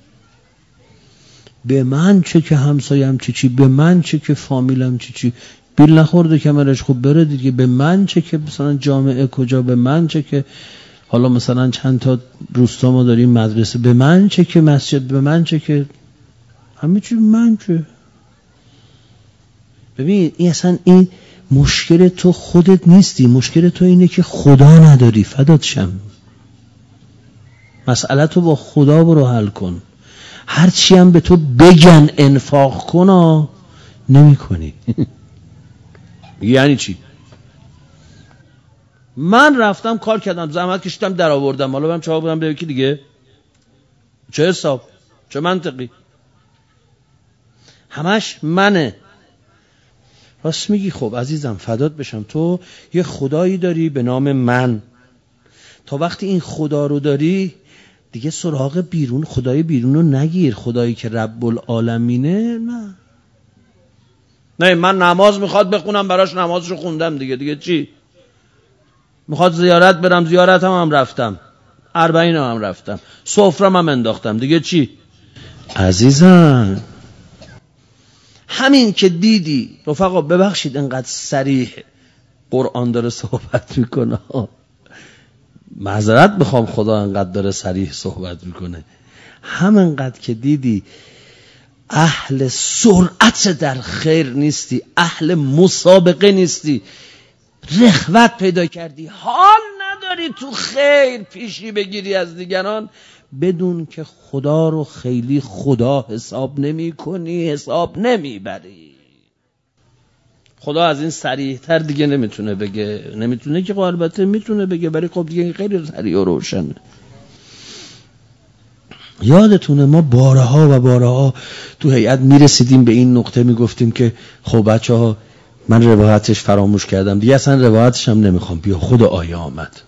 به من چه که همسایم چی چی، به من چه که فامیلم چی چی، بیل نخورده کمرش خوب بره دیگه. به من چه که مثلا جامعه کجا، به من چه که حالا مثلا چند تا روستا ما داریم مدرسه، به من چه که مسجد، به من چه که همه چی، من چه. ببین این اصلا این مشکل تو خودت نیستی، مشکل تو اینه که خدا نداری. فدات شم، مسئله تو با خدا برو حل کن. هرچی هم به تو بگن انفاق کن نمی کنی. یعنی چی؟ من رفتم کار کردم، زحمت کشیدم، در آوردم، حالا برم چه بودم به یکی دیگه؟ چه حساب؟ چه منطقی؟ همش منه. راست میگی. خب عزیزم فدات بشم، تو یه خدایی داری به نام من. تا وقتی این خدا رو داری دیگه سراغ بیرون، خدای بیرون رو نگیر. خدایی که رب العالمینه نه. نه من نماز میخواد بخونم براش، نمازشو خوندم دیگه. دیگه چی؟ میخواد زیارت برم، زیارت هم, هم رفتم، اربعین هم, هم رفتم، سفرم هم انداختم، دیگه چی؟ عزیزم همین که دیدی رفقا، ببخشید انقدر صریح قرآن داره صحبت میکنه، معذرت بخوام خدا انقدر داره صریح صحبت میکنه، همینقدر که دیدی اهل سرعت در خیر نیستی، اهل مسابقه نیستی، رغبت پیدا کردی، حال نداری تو خیر پیشی بگیری از دیگران، بدون که خدا رو خیلی خدا حساب نمی کنی، حساب نمی بری. خدا از این صریح تر دیگه نمیتونه بگه. نمیتونه که البته میتونه بگه، ولی خب دیگه خیلی صریح و روشنه. یادتونه ما بارها و بارها تو هیئت میرسیدیم به این نقطه، میگفتیم که خب بچه ها من روایتش فراموش کردم دیگه، اصلا روایتش هم نمیخوام، بیا خود آیه آمد.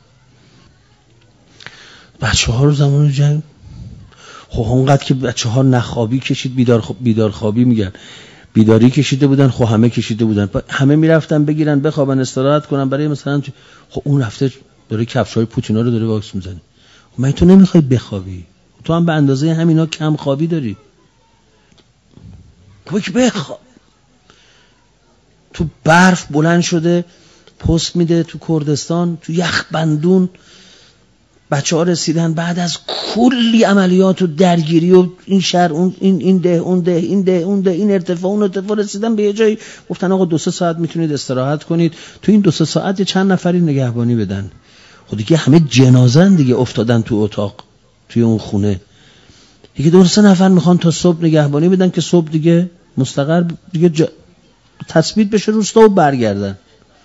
بچه ها رو زمان جنگ خب اونقدر که بچه ها نخوابی کشید، بیدار خواب بیدار خوابی میگن، بیداری کشیده بودن، خب همه کشیده بودن، همه میرفتن بگیرن بخوابن استراحت کنن، برای مثلا خب اون رفته داره کفشای پوتینا رو داره واکس میزنه. من تو نمیخوای بخوابی، تو هم به اندازه همینا کم خوابی داری، خب که بخواب. تو برف بلند شده پست میده تو کردستان، تو یخ بندون بچه ها رسیدن بعد از کلی عملیات و درگیری و این شهر اون این این ده اون ده این ده اون ده این ارتفاع اون ارتفاع، رسیدن به یه جایی گفتن آقا دو سه ساعت میتونید استراحت کنید، تو این دو سه ساعت چند نفری نگهبانی بدن. خود دیگه همه جنازن دیگه، افتادن تو اتاق توی اون خونه دیگه، دو سه نفر میخوان تا صبح نگهبانی بدن که صبح دیگه مستقر دیگه جا... تثبیت بشه روستا و برگردن.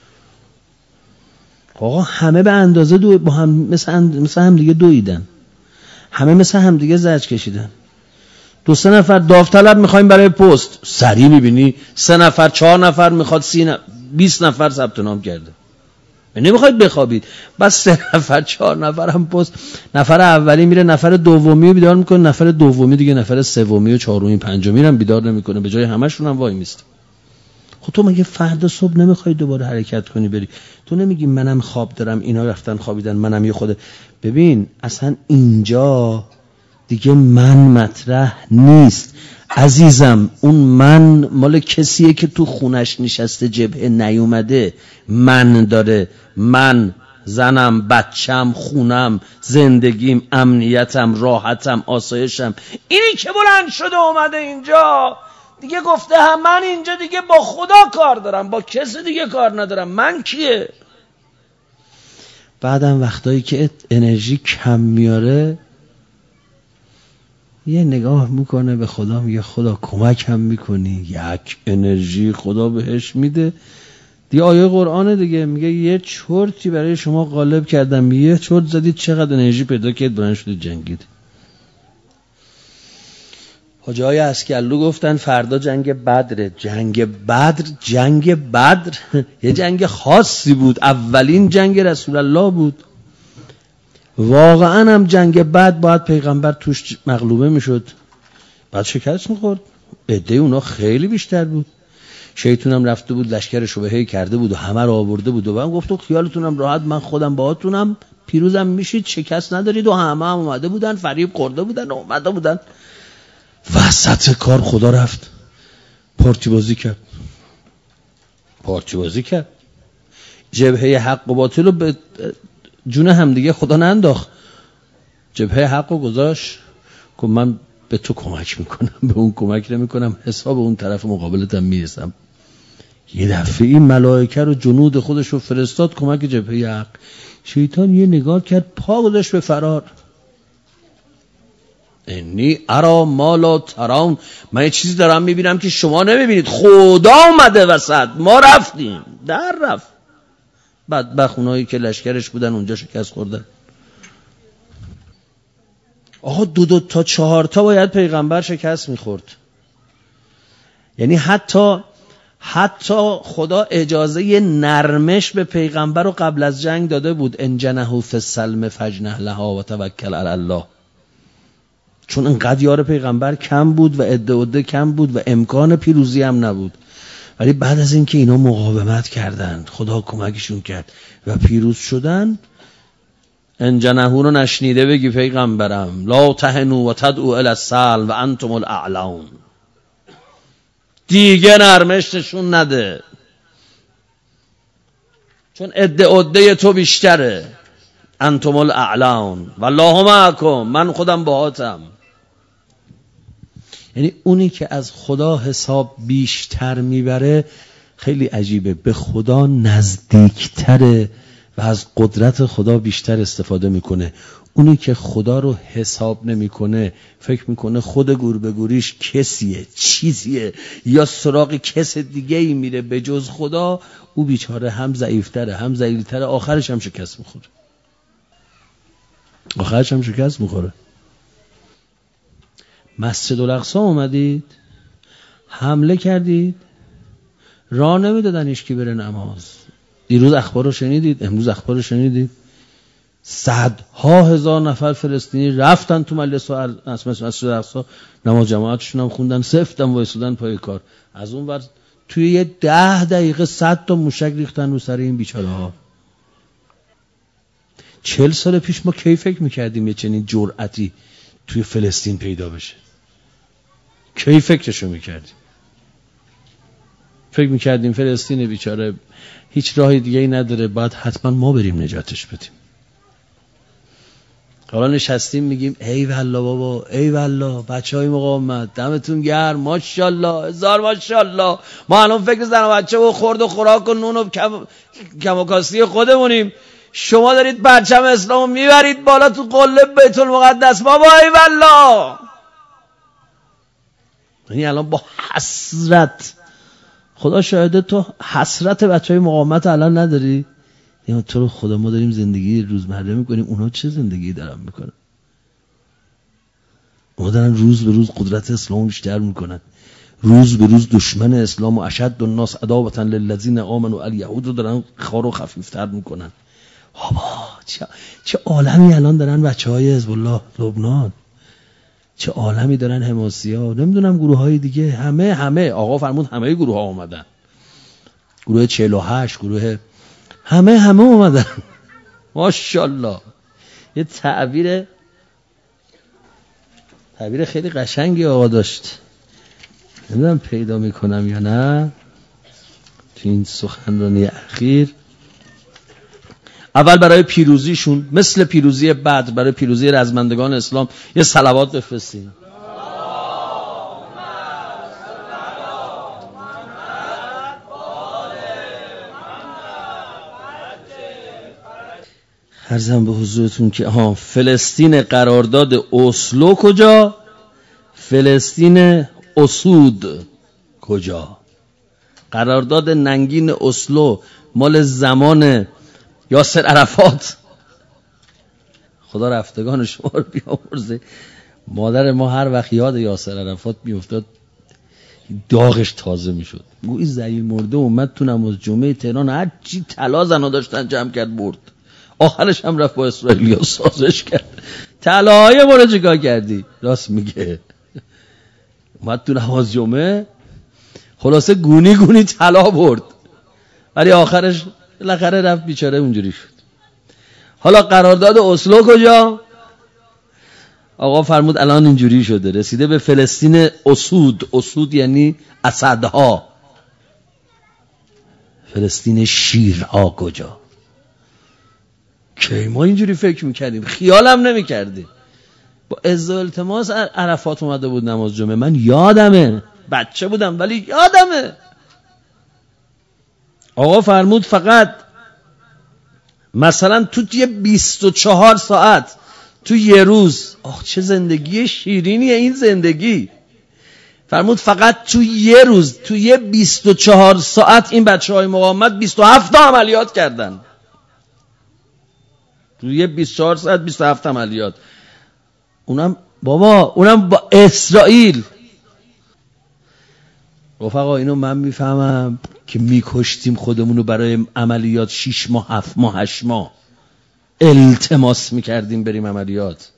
آقا همه به اندازه دو با هم مثل, اند... مثل هم دیگه دویدن، همه مثل هم دیگه زج کشیدن. دو سه نفر داوطلب میخوایم برای پست، سریع میبینی سه نفر چهار نفر میخواد سی ن... بیست نفر ثبت نام کرده. نمیخواید بخوابید، بس سه نفر چهار نفر هم پست، نفر اولی میره نفر دومی بیدار میکنه، نفر دومی دیگه نفر سومی و چهارمی پنجمی هم بیدار نمیکنه، به جای همشون هم وای میسته. خب تو مگه فردا صبح نمیخوای دوباره حرکت کنی بری؟ تو نمیگی منم خواب دارم اینا رفتن خوابیدن منم یه خود. ببین اصلا اینجا دیگه من مطرح نیست عزیزم. اون من مال کسیه که تو خونش نشسته جبهه نیومده، من داره، من زنم بچم خونم زندگیم امنیتم راحتم آسایشم. اینی که بلند شده اومده اینجا دیگه گفته هم من اینجا دیگه با خدا کار دارم، با کسی دیگه کار ندارم، من کیه؟ بعدم وقتایی که انرژی کم میاره یه نگاه میکنه به خدا، میگه خدا کمک هم میکنی، یک انرژی خدا بهش میده دیگه. آیه قرآن دیگه میگه یه چرتی برای شما غالب کردم، یه چرت زدید چقدر انرژی پیدا کرد بلند شدید جنگید. حاجی های اسکالو گفتن فردا جنگ بدره. جنگ بدر جنگ بدر یه جنگ خاصی بود، اولین جنگ رسول الله بود. واقعا هم جنگ بعد باید پیغمبر توش مغلوبه میشد، بعد شکست میخورد. عده اونا خیلی بیشتر بود، شیطون هم رفته بود لشکر شبهه کرده بود و همه رو آورده بود و من گفتم خیالتونم راحت، من خودم باهاتونم، پیروزم میشید، شکست ندارید. و همه هم اومده بودن فریب خورده بودن و اومده بودن. وسط کار خدا رفت پارتی بازی کرد، پارتی بازی کرد. جبهه حق و باطل رو به جون هم دیگه خدا ننداخت. جبهه حق رو گذاشت که من به تو کمک میکنم، به اون کمک نمیکنم، حساب اون طرف مقابلتم میرسم. یه دفعه این ملائکه رو جنود خودش رو فرستاد کمک جبهه حق. شیطان یه نگاه کرد پا گذاشت به فرار. انی ارا ما لا ترون، من یه چیزی دارم میبینم که شما نمیبینید. خدا اومده وسط، ما رفتیم در رفت. بدبخت اونایی که لشکرش بودن اونجا شکست خوردن. آقا دو دو تا چهار تا باید پیغمبر شکست میخورد. یعنی حتی حتی خدا اجازه نرمش به پیغمبر رو قبل از جنگ داده بود، ان جنحوا فی السلم فاجنح لها و توکل علی الله. چون انقدر یار پیغمبر کم بود و عده عده کم بود و امکان پیروزی هم نبود. ولی بعد از اینکه اینا مقاومت کردن خدا کمکشون کرد و پیروز شدن. ان جنحوا رو نشنیده بگی پیغمبرم لا تهنوا و تدعوا الی السلم و انتم الاعلون. دیگه نرمشتشون نده چون عده عده تو بیشتره. انتم الاعلون والله معکم، من خودم باهاتم. یعنی اونی که از خدا حساب بیشتر میبره خیلی عجیبه، به خدا نزدیکتره و از قدرت خدا بیشتر استفاده میکنه. اونی که خدا رو حساب نمیکنه فکر میکنه خود گور به گوریش کسیه چیزیه یا سراغ کس دیگه ای میره به جز خدا، او بیچاره هم ضعیفتره هم ذلیل‌تره، آخرش هم شکست میخوره. آخرش هم شکست میخوره. مسجد الاقصی اومدید حمله کردید، راه نمیدادن هیچ کی بره نماز. دیروز اخبار رو شنیدید، امروز اخبار رو شنیدید، صدها هزار نفر فلسطینی رفتن تو مسجد الاقصی نماز جماعتشون هم خوندن، سفتم وایسادن پای کار. از اون ور توی یه ده دقیقه صد تا موشک ریختن رو سر این بیچاره ها. چهل سال پیش ما کی فکر میکردیم یه چنین جرأتی توی فلسطین پیدا بشه؟ کی فکرشو میکردیم؟ فکر میکردیم فلسطین بیچاره هیچ راه دیگه ای نداره، باید حتما ما بریم نجاتش بدیم. حالا نشستیم میگیم ای والله بابا، ای والله بچهای مقاومت دمتون گرم، ماشاءالله هزار ماشاءالله، ما الان فکر زن و بچه و خورد و خوراک و نون و کم کم و کاستی خودمونیم، شما دارید پرچم اسلامو میبرید بالا تو قله بیت المقدس، بابا ای والله. یعنی الان با حسرت، خدا شاهده تو حسرت بچهای مقاومت الان نداری؟ یا تو رو خدا ما داریم زندگی روزمره میکنیم، اونا چه زندگی دارن میکنن؟ اونا دارن روز به روز قدرت اسلام بیشتر میکنن، روز به روز دشمن اسلام و اشد الناس عداوة للذین آمنوا الیهود رو دارن خار و خفیفتر میکنن. بابا چه چه عالمی الان دارن بچهای حزب الله لبنان، چه عالمی دارن حماسی‌ها، نمیدونم گروه های دیگه، همه همه آقا فرمود همه گروه ها اومدن، گروه چهل و هشت، گروه همه همه اومدن. ماشاءالله. یه تعبیر تعبیر خیلی قشنگی آقا داشت، نمیدونم پیدا میکنم یا نه تو این سخنرانی اخیر. اول برای پیروزیشون، مثل پیروزی بدر، برای پیروزی رزمندگان اسلام یه صلوات بفرستیم. عرضم به حضورتون که ها فلسطین قرارداد اسلو کجا؟ فلسطین اسود کجا؟ قرارداد ننگین اسلو مال زمان یاسر عرفات، خدا رفتگان شما رو بیامرزه. مادر ما هر وقت یاد یاسر عرفات میافتاد داغش تازه میشد. گویی زلیل مرده اومد تو نماز جمعه تهران، هر چی طلا زنا داشتن جمع کرد برد، آخرش هم رفت با اسرائیلیا سازش کرد. طلاهای ما رو چیکار کردی؟ راست میگه. اومد تو نماز جمعه خلاصه گونی گونی طلا برد، ولی آخرش بالاخره رفت بیچاره اونجوری شد. حالا قرارداد اسلو کجا؟ آقا فرمود الان اینجوری شده، رسیده به فلسطین اسود. اسود یعنی اسدها. فلسطین شیرها کجا؟ که ما اینجوری فکر میکردیم، خیالم نمیکردیم. با عز و التماس عرفات اومده بود نماز جمعه، من یادمه، بچه بودم ولی یادمه. آقا فرمود فقط مثلا تو یه بیست و چهار ساعت تو یه روز، آخ چه زندگی شیرینیه این زندگی. فرمود فقط تو یه روز، تو یه بیست و چهار ساعت این بچه های مقاومت بیست و هفت عملیات کردن. تو یه بیست و چهار ساعت بیست و هفت عملیات. اونم بابا اونم با اسرائیل. رفقا اینو من میفهمم که میکشتیم خودمونو برای عملیات شیش ماه هفت ماه هشت ماه التماس میکردیم بریم عملیات.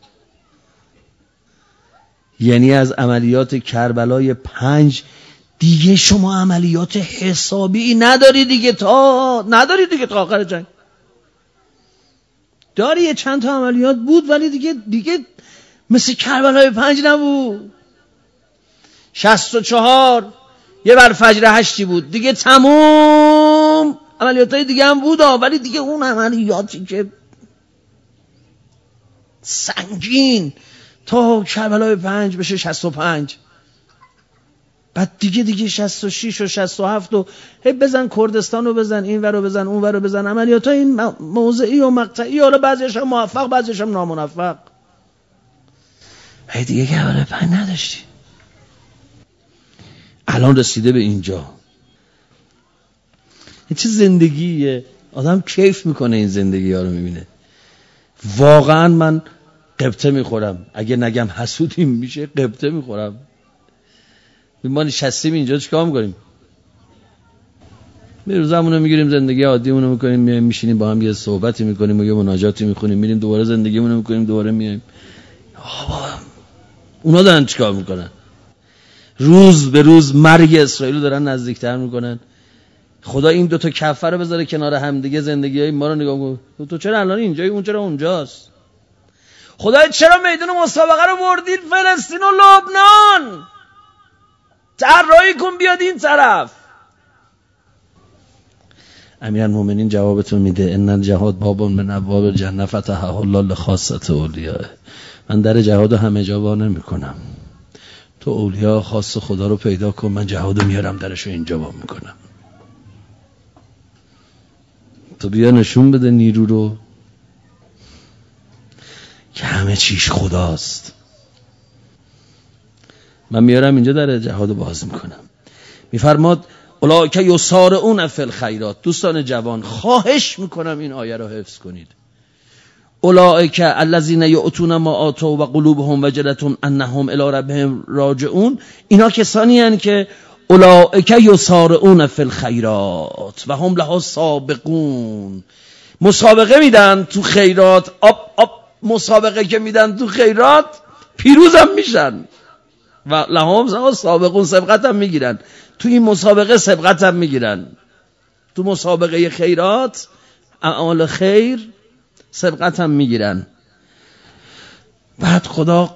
یعنی از عملیات کربلای پنج دیگه شما عملیات حسابی نداری دیگه، تا نداری دیگه تا آخر جنگ. داری یه چند تا عملیات بود ولی دیگه دیگه مثل کربلای پنج نبود. شصت و چهار یه بر فجر هشتی بود دیگه، تموم. عملیات های دیگه هم بود ولی دیگه اون عملیاتی که سنگین تا کربلای پنج بشه شصت و پنج، بعد دیگه دیگه شصت و شش و شصت و هفت و هی بزن کردستان رو بزن، این ور رو بزن اون ور رو بزن. عملیات های این موضعی و مقطعی، حالا بعضیش هم موفق بعضیش هم ناموفق. هی دیگه کربلای پنج نداشتی. الان رسیده به اینجا. این چه زندگیه، آدم کیف میکنه این زندگی ها رو میبینه. واقعا من قبطه میخورم، اگه نگم حسودیم میشه، قبطه میخورم. ما نشستیم اینجا چیکار میکنیم؟ روزمون رو میگیریم، زندگی عادیمون رو میکنیم، میایم میشینیم با هم یه صحبتی میکنیم و یه مناجاتی میخونیم، میریم دوباره زندگیمون رو میکنیم، دوباره میایم. اونا دارن چیکار میکنن؟ روز به روز مرگ اسرائیل رو دارن نزدیکتر میکنن. خدا این دوتا کفه رو بذاره کنار هم دیگه، زندگی های ما رو نگاه کن. تو چرا الان اینجایی، اون چرا اونجاست؟ خدای چرا میدون مسابقه رو بردید فلسطین و لبنان؟ طراحی کن بیاد این طرف. امیرالمومنین جوابتون میده ان الجهاد باب من ابواب الجنه فتحه الله لخاصه اولیاء. من در جهاد همه جا وا نمیکنم، تو اولیا خاص خدا رو پیدا کن، من جهادو میارم درشو اینجا وا میکنم. تو بیا نشون بده نیرو رو که همه چیش خداست. من میارم اینجا در جهادو باز میکنم. میفرماد اولئک یسارعون فی الخیرات. دوستان جوان خواهش میکنم این آیه رو حفظ کنید. اولئک الذین یؤتون ما آتوا و قلوبهم وجلة انهم الی ربهم راجعون. اینا کسانی هستند که اولئک یسارعون فی الخیرات و هم لها سابقون. مسابقه میدن تو خیرات، آب آب مسابقه که میدن تو خیرات پیروزم میشن و لهم سابقون، سبقت هم میگیرن تو این مسابقه، سبقت هم میگیرن تو مسابقه خیرات، اعمال خیر سبقت هم میگیرن. بعد خدا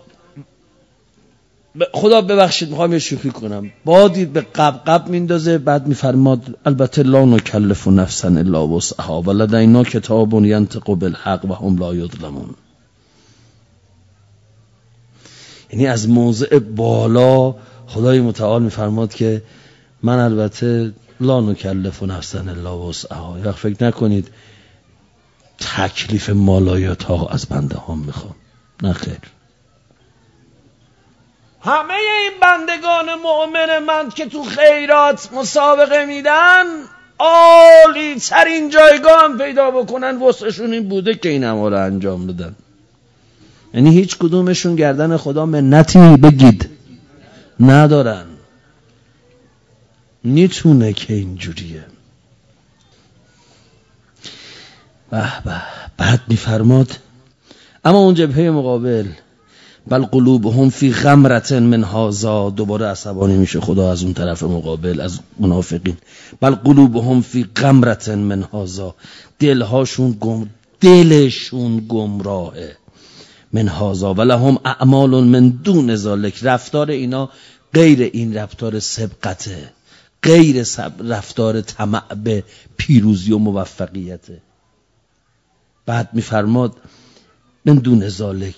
خدا ببخشید میخوام یه شوخی کنم، بادید به قب قب میندازه، بعد میفرماد البته لا نکلف نفسا الا وسعها ولدینا کتاب ینطق بالحق و هم لا یظلمون. یعنی از موضع بالا خدای متعال میفرماد که من البته لا نکلف نفسا الا وسعها. یا فکر نکنید تکلیف مالایات ها از بنده ها میخوام، نه خیر. همه این بندگان مؤمن من که تو خیرات مسابقه میدن عالی ترین جایگاه هم پیدا بکنن، وسعشون این بوده که این اعمال انجام بدن. یعنی هیچ کدومشون گردن خدا منتی بگید ندارن. نیتونه که اینجوریه. به به. بعد میفرماد اما اون جبهه مقابل بل قلوبهم فی غمرة من هذا. دوباره عصبانی میشه خدا از اون طرف مقابل، از منافقین. بل قلوبهم فی غمرة من هذا. دلهاشون گم دلشون گمراهه. من هذا ولهم اعمال من دون ذلک. رفتار اینا غیر این رفتار سبقته، غیر رفتار طمع به پیروزی و موفقیته. بعد میفرماد من دون ذلک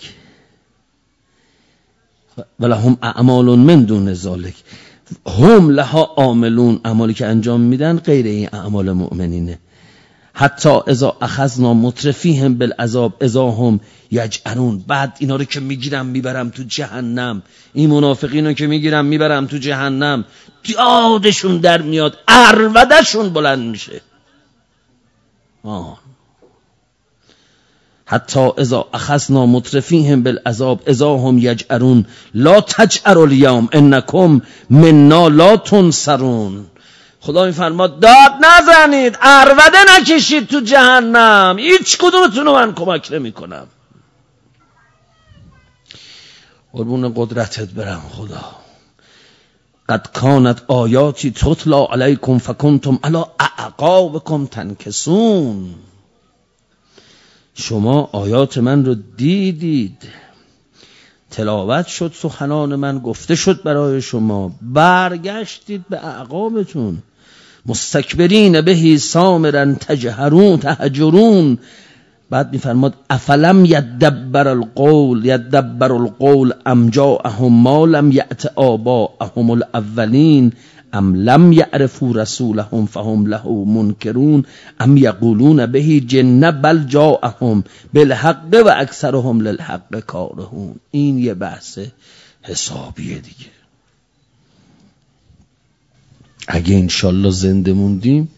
ولهم اعمال من دون ذلک هم لها عاملون. اعمالی که انجام میدن غیر این اعمال مؤمنینه. حتی اذا اخذنا مترفیهم بالعذاب اذا هم یجأرون. بعد اینا رو که میگیرم میبرم تو جهنم، این منافقین رو که میگیرم میبرم تو جهنم، یادشون در میاد، عرودشون بلند میشه. آه. حتی اذا اخذنا مترفیهم بالعذاب اذا هم یجأرون لا تجأروا اليوم انکم منا لا تنصرون. خدا میفرماد داد نزنید، عربده نکشید تو جهنم، هیچ کدومتون رو من کمک نمی کنم. قربون قدرتت برم خدا. قد کانت آیاتی تتلا علیکم فکنتم علی اعقابکم تنکسون. شما آیات من رو دیدید، تلاوت شد سخنان من، گفته شد برای شما، برگشتید به اعقابتون. مستکبرین بهی سامرا تجهرون تهجرون. بعد میفرماد افلم یدبر القول یدبر القول ام جاءهم ما لم یأت آباءهم الاولین ام لم یعرفوا رسولهم فهم له منکرون ام یقولون به جنة بل جاءهم بالحق و اکثرهم للحق کارهون. این یه بحث حسابیه دیگه. اگه انشالله زنده موندیم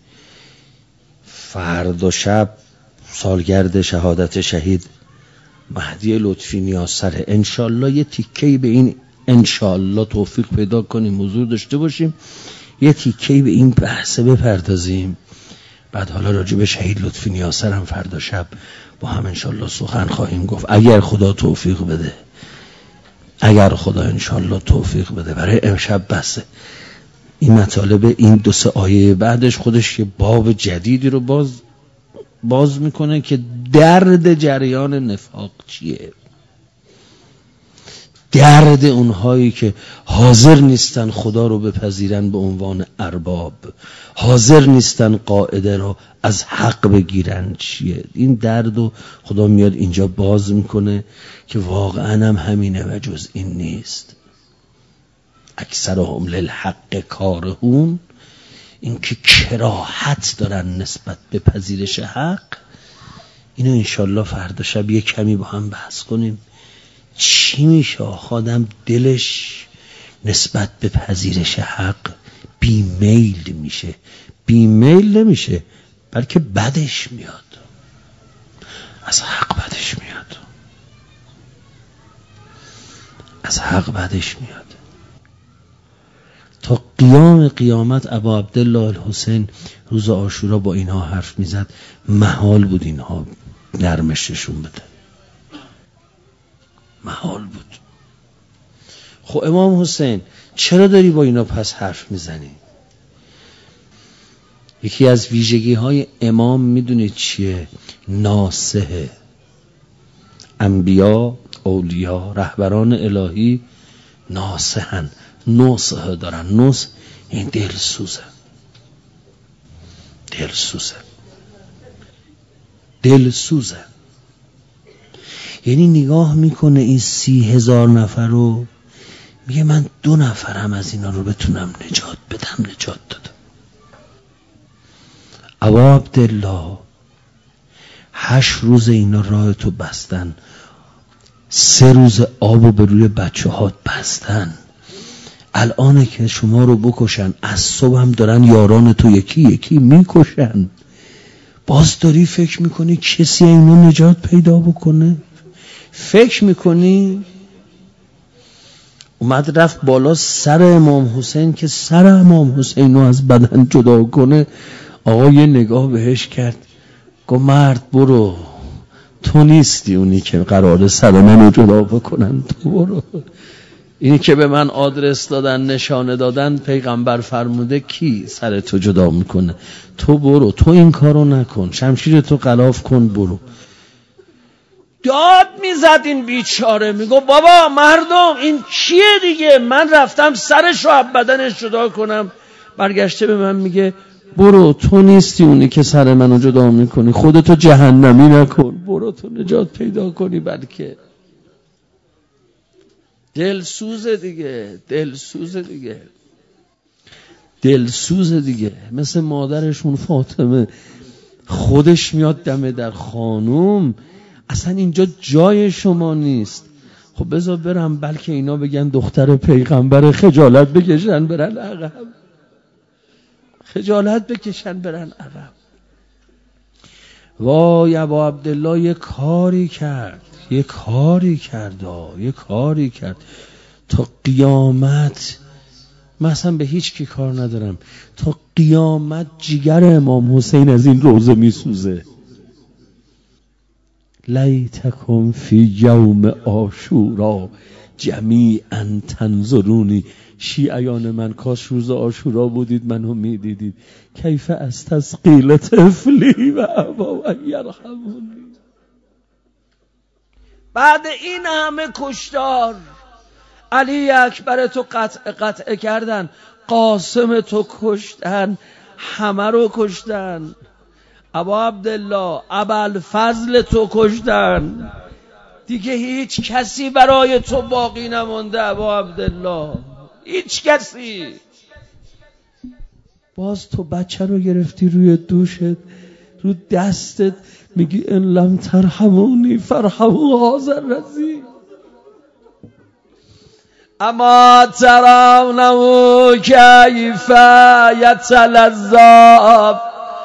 فردا شب سالگرد شهادت شهید مهدی لطفی نیازسره، انشالله یه تیکه‌ای به این انشالله توفیق پیدا کنیم، حضور داشته باشیم، یه تیکه‌ای به این بحث بپردازیم. بعد حالا راجع به شهید لطفی نیازسر هم فردا شب با هم انشالله سخن خواهیم گفت اگر خدا توفیق بده، اگر خدا انشالله توفیق بده. برای امشب بسه. این مطالب این دو سه آیه بعدش خودش یه باب جدیدی رو باز باز میکنه که درد جریان نفاق چیه. درد اونهایی که حاضر نیستن خدا رو بپذیرن به عنوان ارباب، حاضر نیستن قاعده رو از حق بگیرن چیه. این درد رو خدا میاد اینجا باز میکنه که واقعا هم همینه و جز این نیست. اکثرهم للحق کارهون، این که کراهت دارن نسبت به پذیرش حق. اینو انشالله فردا شب یه کمی با هم بحث کنیم. چی میشه آدم دلش نسبت به پذیرش حق بیمیل میشه؟ بیمیل نمیشه، بلکه بدش میاد، از حق بدش میاد، از حق بدش میاد. تا قیام قیامت ابا عبدالله الحسین روز عاشورا با اینها حرف میزد، محال بود اینها نرمششون بده، محال بود. خب امام حسین چرا داری با اینا پس حرف میزنی؟ یکی از ویژگی های امام میدونید چیه؟ ناصحه. انبیا، اولیا، رهبران الهی ناصحن، نصح دارن. نصح این دلسوزه، دلسوزه، دلسوزه. یعنی نگاه میکنه این سی هزار نفر رو، میگه من دو نفرم از اینا رو بتونم نجات بدم، نجات دادم. ابا عبدالله هشت روز اینا راه تو بستن، سه روز آبو به روی بچه هات بستن. الانه که شما رو بکشن، از صبح هم دارن یاران تو یکی یکی میکشن، باز داری فکر میکنی کسی اینو نجات پیدا بکنه؟ فکر میکنی؟ اومد رفت بالا سر امام حسین که سر امام حسین رو از بدن جدا کنه. آقا یه نگاه بهش کرد، گفت مرد برو، تو نیستی اونی که قراره سر منو جدا بکنن، تو برو. اینی که به من آدرس دادن، نشانه دادن، پیغمبر فرموده کی سر تو جدا میکنه، تو برو، تو این کارو نکن، شمشیر تو غلاف کن، برو. داد میزد این بیچاره، میگو بابا مردم این کیه دیگه، من رفتم سرش رو از بدنش جدا کنم. برگشته به من میگه برو، تو نیستی اونی که سر منو جدا میکنی، خودتو جهنمی نکن، برو تو نجات پیدا کنی. بلکه دلسوز دیگه، دلسوز دیگه، دلسوز دیگه. مثل مادرشون فاطمه، خودش میاد دم در، خانوم اصلا اینجا جای شما نیست. خب بذار برم، بلکه اینا بگن دختر پیغمبر، خجالت بکشن برن عقب، خجالت بکشن برن عقب. وای ابا عبدالله یه کاری کرد، یه کاری کرد، یه کاری کرد تا قیامت. من اصلا به هیچ کی کار ندارم، تا قیامت جگر امام حسین از این روزه میسوزه. لیتکم فی یوم عاشورا جمیعا تنظرونی. شیعیان من کاش روز عاشورا بودید منو میدیدید. کیف استثقیل طفلی و ابا ان یرحمونی. بعد این همه کشتار، علی اکبر تو قطع قطع کردن، قاسم تو کشتن، همه رو کشتن. ابا عبدالله ابوالفضل تو کشتن، دیگه هیچ کسی برای تو باقی نمونده. ابا عبدالله هیچ کسی. باز تو بچه رو گرفتی روی دوشت، رو دستت، میگی ان لم ترحمونی فرحموا هذا الرضی. اما ترونه کیف یتلذذ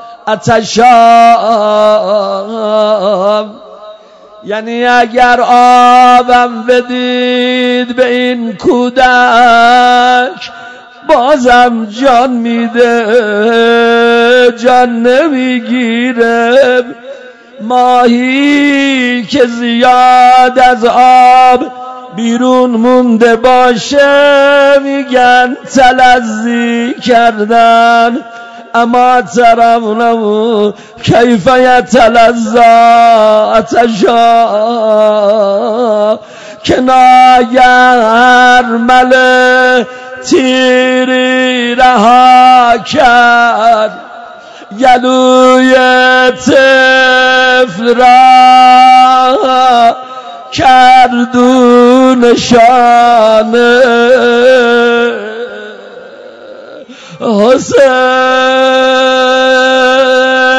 اتشاب. یعنی اگر آبم بدید به این کودک، بازم جان میده، جان نمیگیره. ماهی که زیاد از آب بیرون مونده باشه، میگن تلذی کردن. اما ترونه کیف یتلذذ اتشا. کنایر مل تیری رها کرد گلوی طفل را کردون شانه حسین